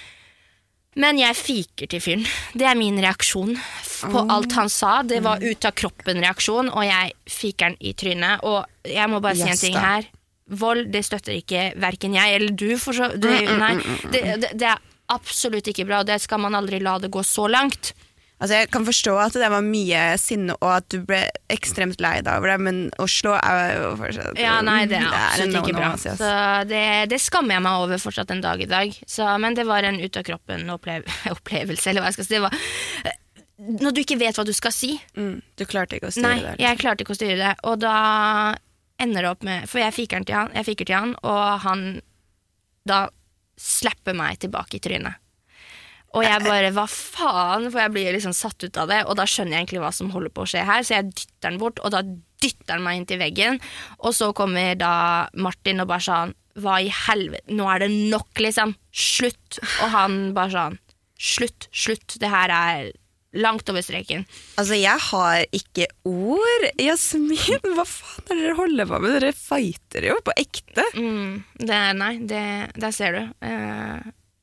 Speaker 5: Men jeg fiker til fyren. Det er min reaksjon på alt han sa. Det var ut av kroppen reaksjon, og jeg fiker den i trynet. Og jeg må bare si en ting her. Vold, det støtter ikke hverken jeg eller du. For så, det, nei, det, det, det er absolutt ikke bra, og det skal man aldri la det gå så langt.
Speaker 6: Altså, jeg kan forstå at det var mye sinne, og at du ble ekstremt lei deg over det, men å slå er jo fortsatt...
Speaker 5: Ja, nei, det er absolutt
Speaker 6: det er
Speaker 5: ikke bra. Så det, det skammer jeg meg over fortsatt en dag i dag. Så, men det var en ut av kroppen opplev opplevelse, eller hva jeg skal si. Det var når du ikke vet hva du skal si.
Speaker 6: Mm, du klarte ikke å styre
Speaker 5: nei,
Speaker 6: det.
Speaker 5: Nei, jeg klarte ikke å styre det. Og da ender det opp med... For jeg fiker til han, jeg fiker til han, og han da slapper meg tilbake i trynet. Og jeg bare, hva faen? For jeg blir liksom satt ut av det, og da skjønner jeg egentlig hva som holder på å skje her, så jeg dytter den bort, og da dytter den meg inn til veggen, og så kommer da Martin og bare sånn, hva i helvete, nå er det nok, liksom, slutt, og han bare sånn, slutt, slutt, det her er langt over streken.
Speaker 6: Altså, jeg har ikke ord. Jasmin, hva faen er det dere holder på med? Dere fighter jo på ekte.
Speaker 5: Mm, det, nei, det, der ser du. Eh,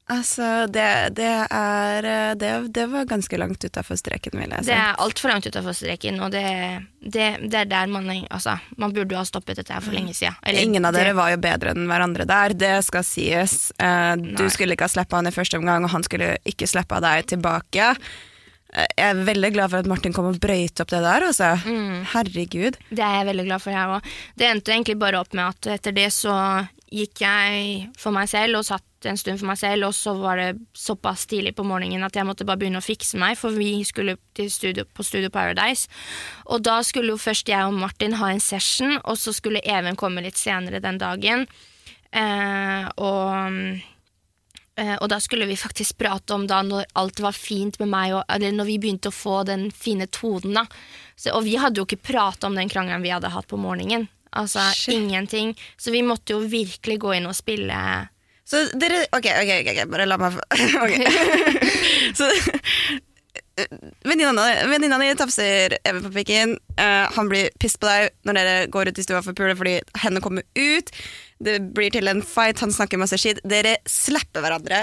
Speaker 6: Altså, det, det er det, det var ganske langt utenfor streken, vil jeg si.
Speaker 5: Det er alt for langt utenfor streken, og det, det, det er der man, altså, man burde jo ha stoppet dette her for lenge siden. Eller,
Speaker 6: Ingen av dere
Speaker 5: det,
Speaker 6: var jo bedre enn hverandre der, det skal sies. Eh, du skulle ikke ha sleppet han i første omgang, og han skulle ikke slippe deg tilbake. Eh, jeg er veldig glad for at Martin kom og brøyte opp det der, altså. Mm. Herregud.
Speaker 5: Det er jeg veldig glad for her også. Det endte egentlig bare opp med at etter det så gikk jeg for meg selv og satt en stund for meg selv, og så var det såpass tidlig på morgenen at jeg måtte bare begynne å fikse meg, for vi skulle til studio, på Studio Paradise, og da skulle jo først jeg og Martin ha en session, og så skulle Even komme litt senere den dagen, eh, og, eh, og da skulle vi faktisk prate om da når alt var fint med meg, og, eller når vi begynte å få den fine tonen da, så, og vi hadde jo ikke pratet om den krangelen vi hadde hatt på morgenen, altså Shit. Ingenting, så vi måtte jo virkelig gå inn og spille.
Speaker 6: Så dere, ok, ok, ok, bare la meg ok. Så venninna di tafser Even på pikken, uh, han blir piss på deg når dere går ut i stua for pule fordi henne kommer ut, det blir til en fight, han snakker masse skitt, dere slapper hverandre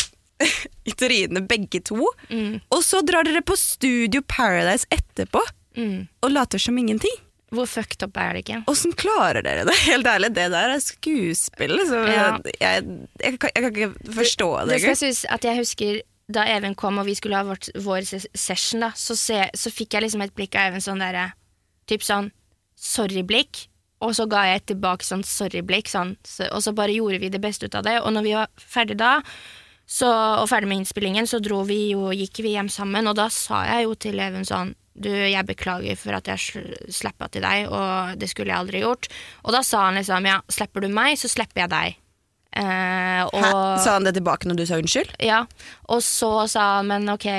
Speaker 6: i trynet begge to, mm. og så drar dere på Studio Paradise etterpå, mm. og later som ingenting.
Speaker 5: Hvor fucked up er det ikke?
Speaker 6: Hvordan klarer dere det? Helt ærlig, det der er skuespill. Så ja. jeg, jeg, jeg, kan, jeg kan ikke forstå det.
Speaker 5: Det skal synes at jeg husker da Even kom og vi skulle ha vårt, vår session, da, så, se, så fikk jeg liksom et blikk av Even sånn der, typ sånn sorry-blikk, og så ga jeg tilbake sånn sorry-blikk, sånn, så, og så bare gjorde vi det beste ut av det. Og når vi var ferdig da, så, og ferdig med innspillingen, så dro vi jo, gikk vi hjem sammen, og da sa jeg jo til Even sånn, du, jeg beklager for at jeg slappet til deg, og det skulle jeg aldri gjort. Og da sa han liksom, ja, slipper du meg, så slipper jeg deg. Eh, og,
Speaker 6: Hæ? Sa han det tilbake når du sa unnskyld?
Speaker 5: Ja, og så sa han, men ok,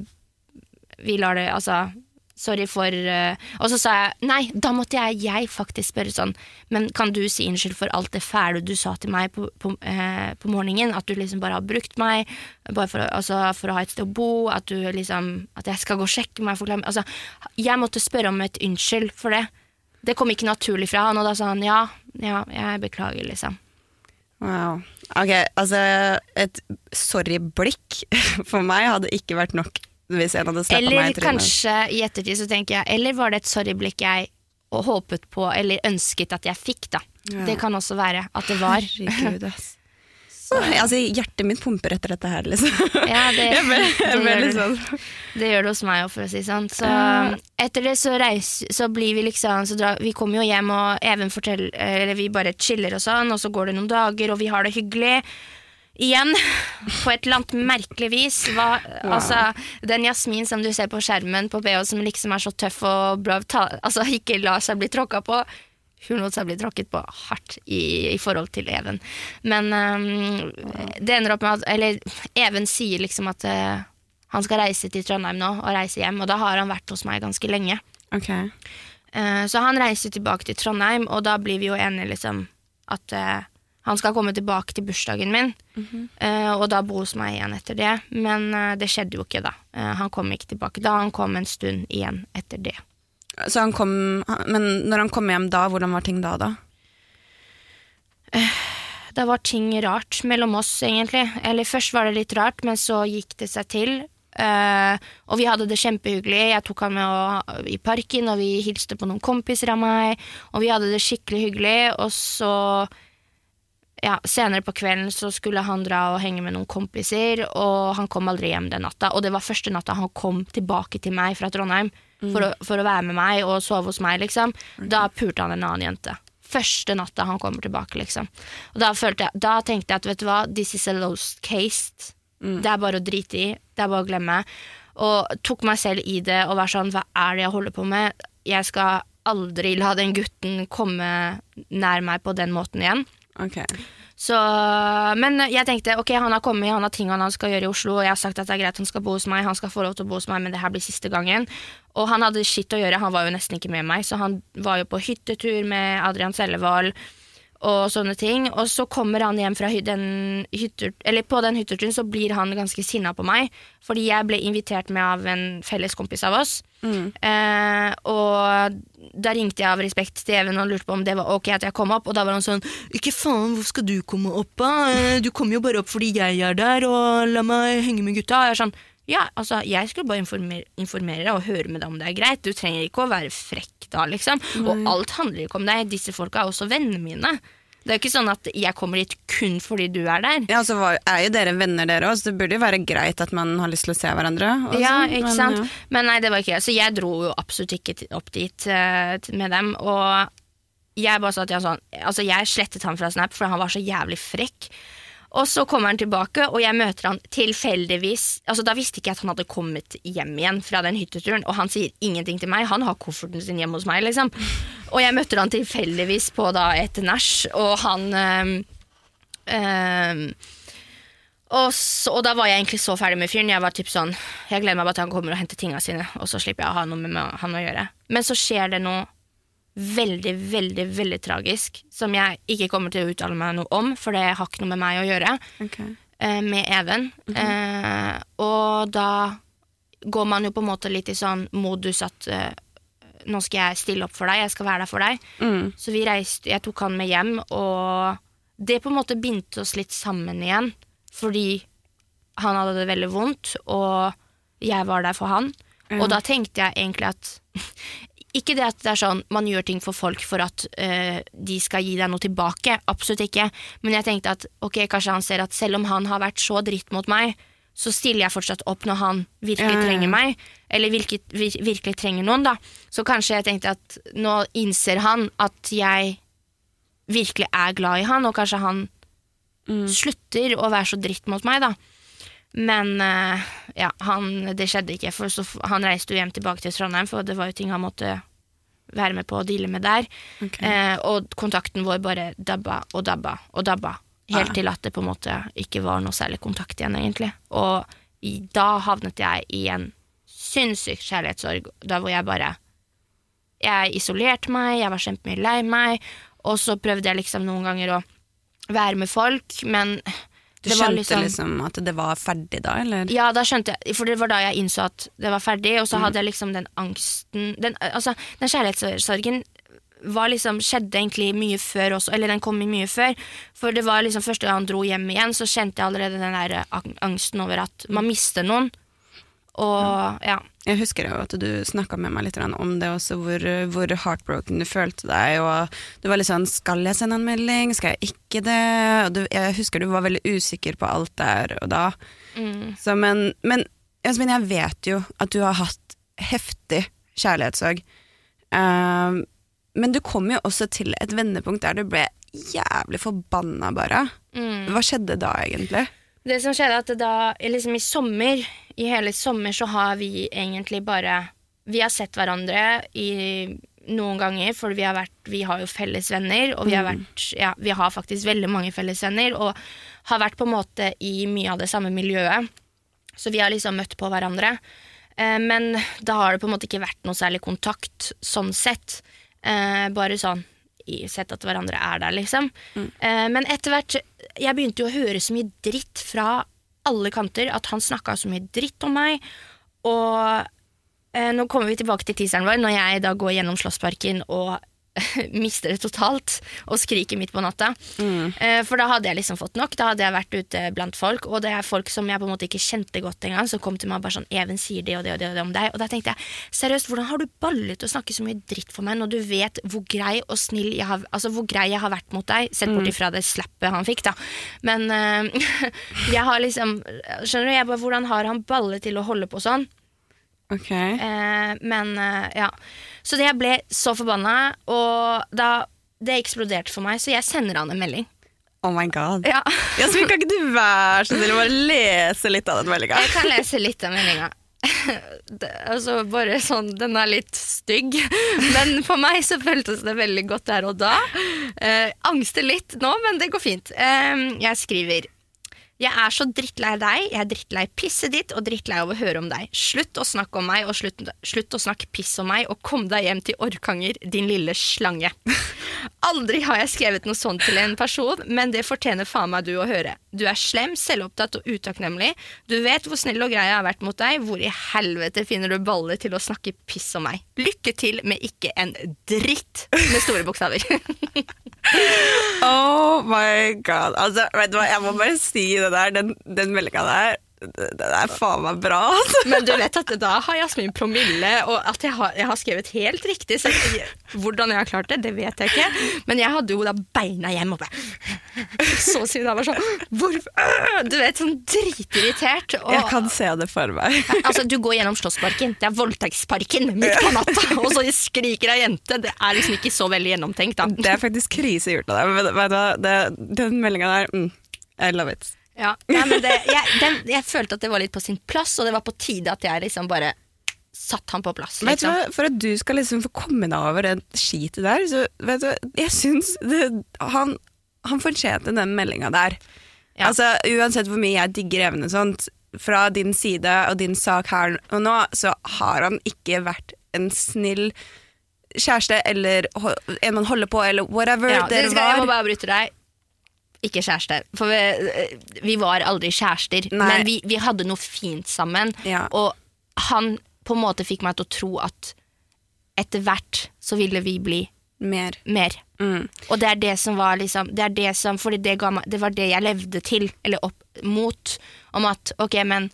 Speaker 5: vi lar det, altså, sorry for, uh, og så sa jeg, nei, da måtte jeg, jeg faktisk spørre sånn, men kan du si unnskyld for alt det fæle du sa til meg på, på, uh, på morgenen, at du liksom bare har brukt meg, bare for, altså, for å ha et sted å bo, at du liksom, at jeg skal gå og sjekke meg, forklare meg, altså, jeg måtte spørre om et unnskyld for det, det kom ikke naturlig fra han, og da sa han, ja, ja, jeg beklager liksom.
Speaker 6: Wow, ok, altså, et sorry-blikk for meg hadde ikke vært nok. Hvis jeg hadde slappet
Speaker 5: eller
Speaker 6: meg i
Speaker 5: kanskje i ettertid så tenker jeg, eller var det et sorry-blikk jeg håpet på, eller ønsket at jeg fikk da. Ja. Det kan også være at det var.
Speaker 6: Herregud, ass. Altså, hjertet mitt pumper etter dette her, liksom.
Speaker 5: Ja, det,
Speaker 6: jeg ble, jeg
Speaker 5: det,
Speaker 6: ble
Speaker 5: gjør,
Speaker 6: liksom.
Speaker 5: det gjør det hos meg også, for å si sånn. Så etter det så reiser, så blir vi liksom, så drar, vi kommer jo hjem og Even forteller, eller vi bare chiller og sånn, og så går det noen dager, og vi har det hyggelig. Igjen, på et eller annet merkelig vis var, wow. Altså, den Jasmin som du ser på skjermen på B O som liksom er så tøff og bra, ta, altså ikke la seg bli tråkket på, hun lot seg bli tråkket på hardt i, i forhold til Even, men um, det ender opp med at, eller Even sier liksom at uh, han skal reise til Trondheim nå og reise hjem, og da har han vært hos meg ganske lenge.
Speaker 6: Okay.
Speaker 5: Uh, så han reiser tilbake til Trondheim, og da blir vi jo enige liksom at uh, han skal komme tilbake til bursdagen min, mm-hmm. uh, og da bo hos meg igjen etter det. Men uh, det skjedde jo ikke da. Uh, han kom ikke tilbake da, han kom en stund igjen etter det.
Speaker 6: Så han kom, men når han kom hjem da, hvordan var ting da da?
Speaker 5: Uh, det var ting rart mellom oss egentlig. Eller først var det litt rart, men så gikk det seg til. Uh, og vi hadde det kjempehyggelig. Jeg tok han med å, i parken, og vi hilste på noen kompiser av meg, og vi hadde det skikkelig hyggelig, og så... Ja, senere på kvelden så skulle han dra og henge med noen kompiser, og han kom aldri hjem den natta, og det var første natta han kom tilbake til meg fra Trondheim mm. for, å, for å være med meg og sove hos meg, liksom. Okay. Da pulte han en annen jente. Første natta han kommer tilbake, liksom. Og da, følte jeg, da tenkte jeg at, vet du hva, this is a lost case. Mm. Det er bare å drite i, det er bare å glemme. Og tok meg selv i det og var sånn, hva er det jeg holder på med? Jeg skal aldri la den gutten komme nær meg på den måten igjen.
Speaker 6: Okay.
Speaker 5: Så, men jeg tenkte, ok, han har kommet, han har ting han skal gjøre i Oslo, og jeg har sagt at det er greit, han skal bo hos meg, han skal få lov til å bo hos meg, men det her blir siste gangen. Og han hadde skitt å gjøre, han var jo nesten ikke med meg, så han var jo på hyttetur med Adrian Sellevold, og sånne ting, og så kommer han hjem fra hy- den hytter, eller på den hytterturen så blir han ganske sinna på meg, fordi jeg ble invitert med av en felles kompis av oss, mm. eh, og da ringte jeg av respekt til Even og lurte på om det var ok at jeg kom opp, og da var han sånn, ikke faen, hvor skal du komme opp da? Du kommer jo bare opp fordi jeg er der, og la meg henge med gutta, og jeg er sånn, ja, altså, jeg skulle bare informere, informere deg og høre med deg om det er greit. Du trenger ikke å være frekk da, liksom. Mm. Og alt handler ikke om deg. Disse folka er også vennene mine. Det er jo ikke sånn at jeg kommer dit kun fordi du er der.
Speaker 6: Ja, så er jo dere venner dere også. Det burde jo være greit at man har lyst til å se hverandre. Også.
Speaker 5: Ja, ikke
Speaker 6: men,
Speaker 5: sant?
Speaker 6: Ja.
Speaker 5: Men nei, det var ikke det. Så jeg dro jo absolutt ikke opp dit uh, med dem. Og jeg bare sa til han sånn, altså jeg slettet han fra Snap, for han var så jævlig frekk. Og så kommer han tilbake, og jeg møter han tilfeldigvis. Altså, da visste ikke jeg at han hadde kommet hjem igjen fra den hytteturen, og han sier ingenting til meg. Han har kofferten sin hjemme hos meg, liksom. Og jeg møter han tilfeldigvis på da et nach, og han... Øh, øh, og, så, og da var jeg egentlig så ferdig med fyren. Jeg var typ sånn, jeg gleder meg bare til han kommer og henter tingene sine, og så slipper jeg å ha noe med han å gjøre. Men så skjer det noe veldig, veldig, veldig tragisk, som jeg ikke kommer til å uttale meg noe om, for det har ikke noe med meg å gjøre,
Speaker 6: okay.
Speaker 5: eh, med Even. Mm-hmm. Eh, og da går man jo på en måte litt i sånn modus at eh, nå skal jeg stille opp for deg, jeg skal være der for deg. Mm. Så vi reiste, jeg tok han med hjem, og det på en måte bindte oss litt sammen igjen, fordi han hadde det veldig vondt, og jeg var der for han. Mm. Og da tenkte jeg egentlig at ikke det at det er sånn, man gjør ting for folk for at uh, de skal gi deg noe tilbake, absolutt ikke, men jeg tenkte at, ok, kanskje han ser at selv om han har vært så dritt mot meg, så stiller jeg fortsatt opp når han virkelig ja, ja. trenger meg, eller virkelig, vir, virkelig trenger noen da, så kanskje jeg tenkte at nå innser han at jeg virkelig er glad i han, og kanskje han mm. slutter å være så dritt mot meg da, men uh, ja, han, det skjedde ikke, for så, han reiste jo hjem tilbake til Trondheim, for det var jo ting han måtte være med på å deale med der, okay. uh, og kontakten vår bare dabba og dabba og dabba, helt ah. til at det på en måte ikke var noe særlig kontakt igjen egentlig, og i, da havnet jeg i en sinnssyk kjærlighetssorg, da hvor jeg bare jeg isolerte meg, jeg var kjempemye lei meg, og så prøvde jeg liksom noen ganger å være med folk, men
Speaker 6: du skjønte liksom, liksom at det var ferdig da, eller? Ja,
Speaker 5: da skjønte jeg, for det var da jeg innså at det var ferdig, og så mm. hadde jeg liksom den angsten, den, altså, den kjærlighetssorgen var liksom, skjedde egentlig mye før også, eller den kom mye før, for det var liksom første gang han dro hjem igjen, så kjente jeg allerede den der angsten over at man mister noen, og ja.
Speaker 6: Jeg husker jo at du snakket med meg litt om det også, hvor, hvor heartbroken du følte deg, og du var litt sånn, skal jeg sende en melding, skal jeg ikke det? Og du, jeg husker du var veldig usikker på alt der og da. Mm. Så, men, men, Jasmin, jeg vet jo at du har hatt heftig kjærlighetssorg, um, men du kom jo også til et vendepunkt der du ble jævlig forbanna bare. Mm. Hva skjedde da egentlig?
Speaker 5: Det som skjedde at da, liksom i sommer, i hele sommer så har vi egentlig bare, vi har sett hverandre i noen ganger, for vi har vært, vi har jo felles venner, og vi har vært, ja, vi har faktisk veldig mange felles venner, og har vært på en måte i mye av det samme miljøet, så vi har liksom møtt på hverandre, eh, men da har det på en måte ikke vært noe særlig kontakt, sånn sett, eh, bare sånn, i sett at hverandre er der liksom mm. eh, men etter hvert jeg begynte jo å høre så mye dritt fra alle kanter, at han snakket så mye dritt om meg, og eh, nå kommer vi tilbake til teaseren vår, når jeg da går gjennom Slottsparken og mister det totalt og skriker midt på natta mm. eh, for da hadde jeg liksom fått nok, da hadde jeg vært ute blant folk, og det er folk som jeg på en måte ikke kjente godt en gang, som kom til meg bare sånn, Even sier det og det og det, og det om deg, og da tenkte jeg, seriøst, hvordan har du ballet å snakke så mye dritt for meg, når du vet hvor grei og snill jeg har, altså hvor grei jeg har vært mot deg, sett bort ifra det slappet han fikk da, men eh, jeg har liksom, skjønner du, jeg bare, hvordan har han ballet til å holde på sånn?
Speaker 6: Okay.
Speaker 5: Eh, men eh, ja, så det jeg ble så forbannet, og da det eksploderte for meg, så jeg sender han en melding.
Speaker 6: Oh my god.
Speaker 5: Ja.
Speaker 6: Jasmin, kan ikke du være så snill å bare lese litt av den meldingen?
Speaker 5: Jeg kan lese litt av meldingen. Det, altså bare sånn, den er litt stygg, men for meg så føltes det veldig godt der og da. Eh, angster litt nå, men det går fint. Eh, jeg skriver: Jeg er så drittlei deg, jeg er drittlei pisset ditt og drittlei av å høre om deg. Slutt å snakke om meg og slutt, slutt å snakke piss om meg og kom deg hjem til Orkanger, din lille slange. Aldri har jeg skrevet noe sånt til en person, men det fortjener faen meg du å høre. Du er slem, selvopptatt og utakknemlig. Du vet hvor snill og grei jeg har vært mot deg. Hvor i helvete finner du baller til å snakke piss om meg? Lykke til med ikke en dritt med store bokstaver.
Speaker 6: Oh my god. Altså, vet du hva, jeg må bare si det der, den, den meldingen der, det er faen meg bra. Altså.
Speaker 5: Men du vet at da har Jasmin promille, og at jeg har, jeg har skrevet helt riktig, så jeg, hvordan jeg har klart det, det vet jeg ikke. Men jeg hadde jo da beina hjem og bare, så siden jeg var sånn, hvor, du vet, sånn dritirritert. Og,
Speaker 6: jeg kan se det for meg.
Speaker 5: Altså, du går gjennom Slåssparken, det er voldtektsparken midt på natta, og så skriker jeg jente, det er liksom ikke så veldig gjennomtenkt da.
Speaker 6: Det er faktisk krise gjort av deg, men vet du hva, det, den meldingen der, mm, I love it.
Speaker 5: Ja, ja men det, jeg, den, jeg følte at det var litt på sin plass, og det var på tide at jeg liksom bare satt han på plass. Liksom.
Speaker 6: Vet du hva, for at du skal liksom få komme deg over den skitet der, så vet du, jeg synes det, han, han fortjente den meldingen der. Ja. Altså, uansett hvor mye jeg digger evne sånt, fra din side og din sak her og nå, så har han ikke vært en snill kjæreste, eller en man holder på, eller whatever
Speaker 5: ja,
Speaker 6: det
Speaker 5: skal,
Speaker 6: var.
Speaker 5: Jeg må bare bryte deg. Ikke kjæreste, for vi, vi var aldri kjærester, Nei. men vi, vi hadde noe fint sammen, ja. og han på en måte fikk meg til å tro at etter hvert så ville vi bli
Speaker 6: mer.
Speaker 5: mer.
Speaker 6: Mm.
Speaker 5: Og det er det som var liksom, det er det som, fordi det, ga meg, det var det jeg levde til, eller opp mot, om at, ok, men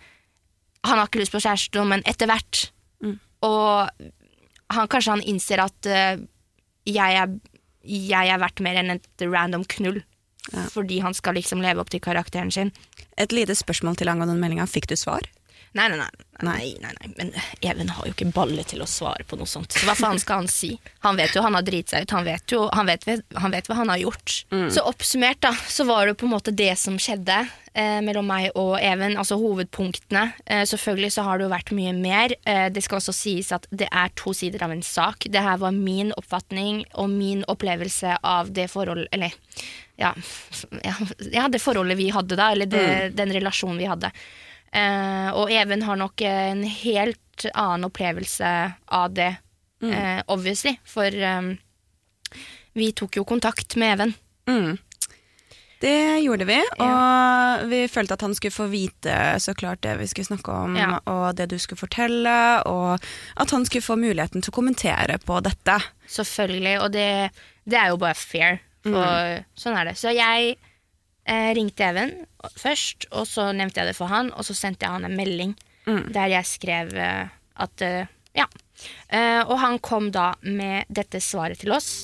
Speaker 5: han har ikke lyst på kjæreste, men etter hvert, mm. og han, kanskje han innser at uh, jeg, er, jeg er verdt mer enn et random knull. Ja. Fordi han skal liksom leve opp til karakteren sin.
Speaker 6: Et lite spørsmål til angående den meldingen. Fikk du svar?
Speaker 5: Nei, nei, nei, nei, nei, nei. Men Even har jo ikke balle til å svare på noe sånt. Så hva faen skal han si? Han vet jo, han har drit seg ut. Han vet jo, han vet, han vet hva han har gjort. Mm. Så oppsummert da, så var det på en måte det som skjedde eh, mellom meg og Even, altså hovedpunktene. Eh, selvfølgelig så har det jo vært mye mer. Eh, det skal også sies at det er to sider av en sak. Det her var min oppfatning og min opplevelse av det forhold, eller ja, ja, det forholdet vi hadde da, eller det, mm. den relasjonen vi hadde. Uh, og Even har nok en helt annen opplevelse av det, mm. uh, obviously, for um, vi tok jo kontakt med Even.
Speaker 6: Mm. Det gjorde vi, og ja. vi følte at han skulle få vite så klart det vi skulle snakke om, ja. og det du skulle fortelle, og at han skulle få muligheten til å kommentere på dette.
Speaker 5: Selvfølgelig, og det, det er jo bare fair. For mm. sånn er det. Så jeg eh, ringte Even først, og så nevnte jeg det for han, og så sendte jeg han en melding mm. der jeg skrev eh, at eh, ja. Eh, og han kom da med dette svaret til oss.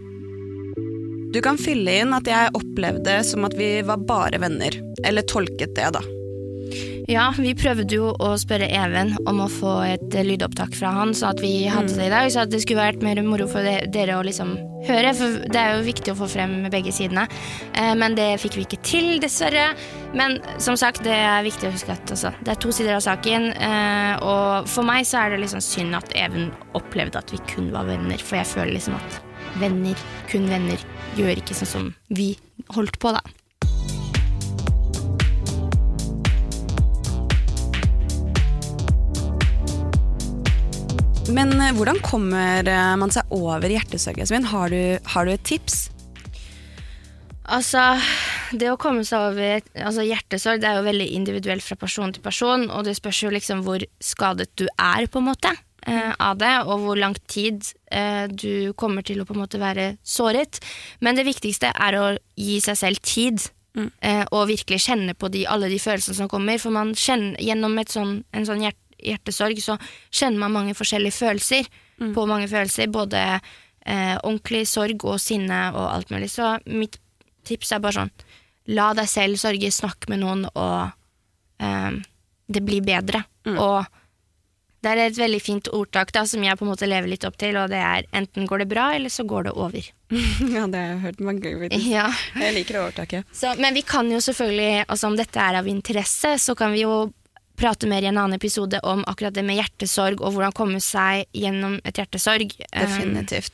Speaker 6: Du kan fylle inn at jeg opplevde som at vi var bare venner, eller tolket det da.
Speaker 5: Ja, vi prøvde jo å spørre Even om å få et lydopptak fra han, så at vi hadde det i dag, så at det skulle vært mer moro for dere å liksom høre, for det er jo viktig å få frem begge sidene. Eh, men det fikk vi ikke til, dessverre. Men som sagt, det er viktig å huske at altså, det er to sider av saken, eh, og for meg så er det liksom synd at Even opplevde at vi kun var venner, for jeg føler liksom at venner, kun venner, gjør ikke sånn som vi holdt på da.
Speaker 6: Men hvordan kommer man seg over hjertesorg, Jasmin? Har du, har du et tips?
Speaker 5: Altså, det å komme seg over altså hjertesorg, det er jo veldig individuelt fra person til person, og det spørs jo liksom hvor skadet du er på en måte eh, av det, og hvor lang tid eh, du kommer til å på en måte være såret. Men det viktigste er å gi seg selv tid, mm. eh, og virkelig kjenne på de, alle de følelsene som kommer, for man kjenner gjennom et sånn, en sånn hjerte hjertesorg, så kjenner man mange forskjellige følelser, mm. på mange følelser, både eh, ordentlig sorg og sinne og alt mulig. Så mitt tips er bare sånn, la deg selv sørge, snakk med noen, og eh, det blir bedre. Mm. Og det er et veldig fint ordtak da, som jeg på en måte lever litt opp til, og det er enten går det bra, eller så går det over.
Speaker 6: Ja, det har jeg hørt mange ganger.
Speaker 5: Ja.
Speaker 6: Jeg liker det ordtaket.
Speaker 5: Så, men vi kan jo selvfølgelig, altså om dette er av interesse, så kan vi jo prate mer i en annen episode om akkurat det med hjertesorg og hvordan komme seg gjennom et hjertesorg.
Speaker 6: Definitivt.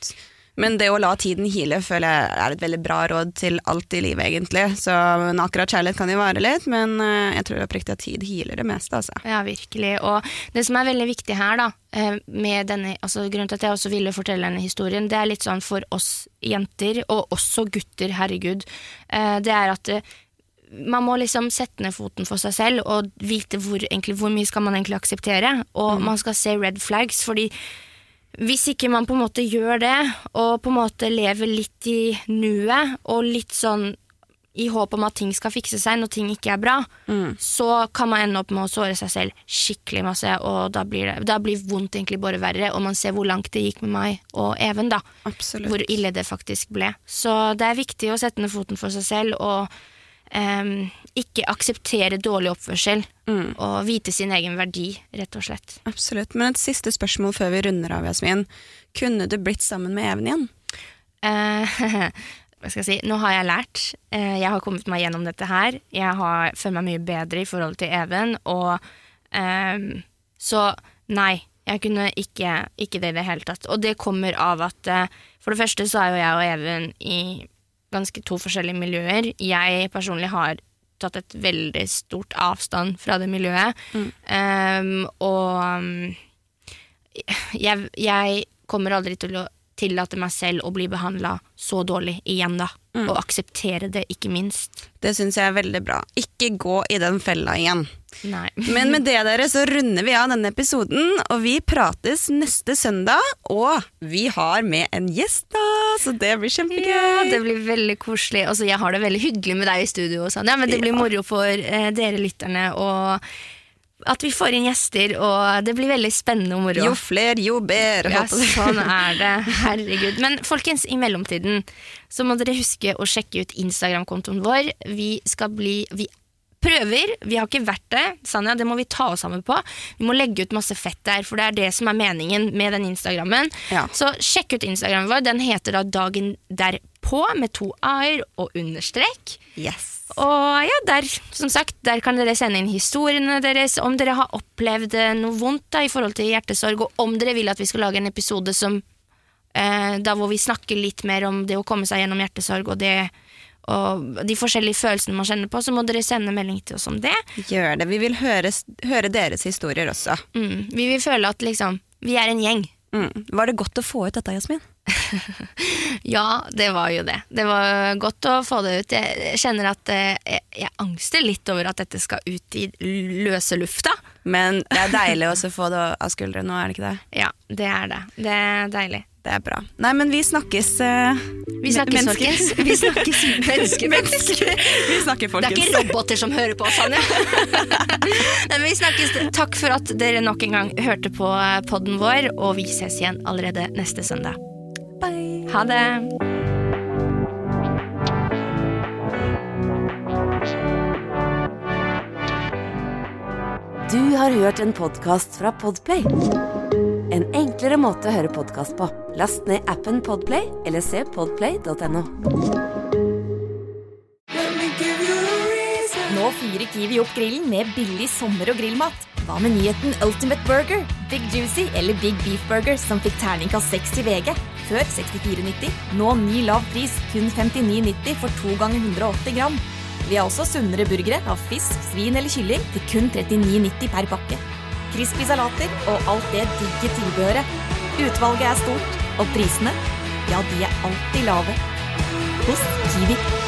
Speaker 6: Men det å la tiden hile føler jeg er et veldig bra råd til alt i livet egentlig. Så men akkurat kjærlighet kan jo vare litt, men jeg tror oppriktig at tid healer det meste. Altså.
Speaker 5: Ja, virkelig. Og det som er veldig viktig her da, med denne, altså grunnen til at jeg også ville fortelle denne historien, det er litt sånn for oss jenter, og også gutter, herregud, det er at man må liksom sette ned foten for seg selv og vite hvor, egentlig, hvor mye skal man egentlig akseptere, og mm. man skal se red flags, fordi hvis ikke man på en måte gjør det, og på en måte lever litt i nuet, og litt sånn i håp om at ting skal fikse seg når ting ikke er bra, mm. så kan man ende opp med å såre seg selv skikkelig masse, og da blir det da blir vondt egentlig bare verre, og man ser hvor langt det gikk med meg og Even da.
Speaker 6: Absolutt.
Speaker 5: Hvor ille det faktisk ble. Så det er viktig å sette ned foten for seg selv, og Um, ikke akseptere dårlig oppførsel mm. og vite sin egen verdi, rett og slett.
Speaker 6: Absolutt, men et siste spørsmål før vi runder av, Jasmin. Kunne du blitt sammen med Even igjen?
Speaker 5: Uh, hva skal jeg si? Nå har jeg lært. Uh, jeg har kommet meg gjennom dette her. Jeg har følt meg mye bedre i forhold til Even, og um, så nei, jeg kunne ikke, ikke det i det hele tatt. Og det kommer av at uh, for det første så er jo jeg og Even i ganske to forskjellige miljøer. Jeg personlig har tatt et veldig stort avstand fra det miljøet. Mm. Um, og um, jeg, jeg kommer aldri til å tillate meg selv å bli behandlet så dårlig igjen da. Mm. Og akseptere det, ikke minst.
Speaker 6: Det synes jeg er veldig bra. Ikke gå i den fella igjen.
Speaker 5: Nei.
Speaker 6: Men med det dere så runder vi av denne episoden, og vi prates neste søndag, og vi har med en gjest da, så det blir kjempegøy.
Speaker 5: Ja, det blir veldig koselig. Altså, jeg har det veldig hyggelig med deg i studio og sånn. Ja, men det blir moro for eh, dere lytterne, og at vi får inn gjester, og det blir veldig spennende og moro.
Speaker 6: Jo fler, jo bedre.
Speaker 5: Ja, sånn er det. Herregud. Men folkens, i mellomtiden så må dere huske å sjekke ut Instagram-kontoen vår. Vi skal bli, vi prøver, vi har ikke vært det, Sanja, det må vi ta oss sammen på. Vi må legge ut masse fett der, for det er det som er meningen med den Instagrammen. Ja. Så sjekk ut Instagrammen vår, den heter da Dagen Derpå, med to a-er og understrek.
Speaker 6: Yes.
Speaker 5: Og ja, der, som sagt, der kan dere sende inn historiene deres, om dere har opplevd noe vondt da, i forhold til hjertesorg, og om dere vil at vi skal lage en episode som, eh, da hvor vi snakker litt mer om det å komme seg gjennom hjertesorg, og det, og de forskjellige følelsene man kjenner på, så må dere sende melding til oss om det.
Speaker 6: Gjør det, vi vil høre, høre deres historier også.
Speaker 5: Mm, vi vil føle at liksom, vi er en gjeng.
Speaker 6: Mm. Var det godt å få ut dette, Jasmin?
Speaker 5: Ja, det var jo det. Det var godt å få det ut. Jeg kjenner at eh, jeg, jeg angster litt over at dette skal ut i løse lufta.
Speaker 6: Men det er deilig også å få det av skuldre nå, er det ikke det?
Speaker 5: Ja, det er det. Det er deilig.
Speaker 6: Det er bra. Nei, men vi snakkes uh,
Speaker 5: Vi snakkes, folkens. Vi snakkes mennesker, mennesker.
Speaker 6: Vi snakker, folkens.
Speaker 5: Det er ikke roboter som hører på oss, Sanja. Nei, men vi snakkes. Takk for at dere nok en gang hørte på podden vår, og vi ses igjen allerede neste søndag.
Speaker 6: Bye.
Speaker 5: Ha det.
Speaker 7: Du har hørt en podcast fra Podplay. En enklere måte å høre podcast på. Last ned appen Podplay, eller se podplay punktum no.
Speaker 4: Nå fyrer Kiwi opp grillen med billig sommer- og grillmat. Hva med nyheten Ultimate Burger, Big Juicy eller Big Beef Burger som fikk terningkast seks i V G? Før sekstifire nitti, nå ny lav pris, kun femtini nitti for to ganger hundre og åtti gram. Vi har også sunnere burgere av fisk, svin eller kylling til kun trettini nitti per pakke. Crispy salater og alt det digge tilbehøret. Utvalget er stort, og prisene, ja, de er alltid lave. Hos Kiwi.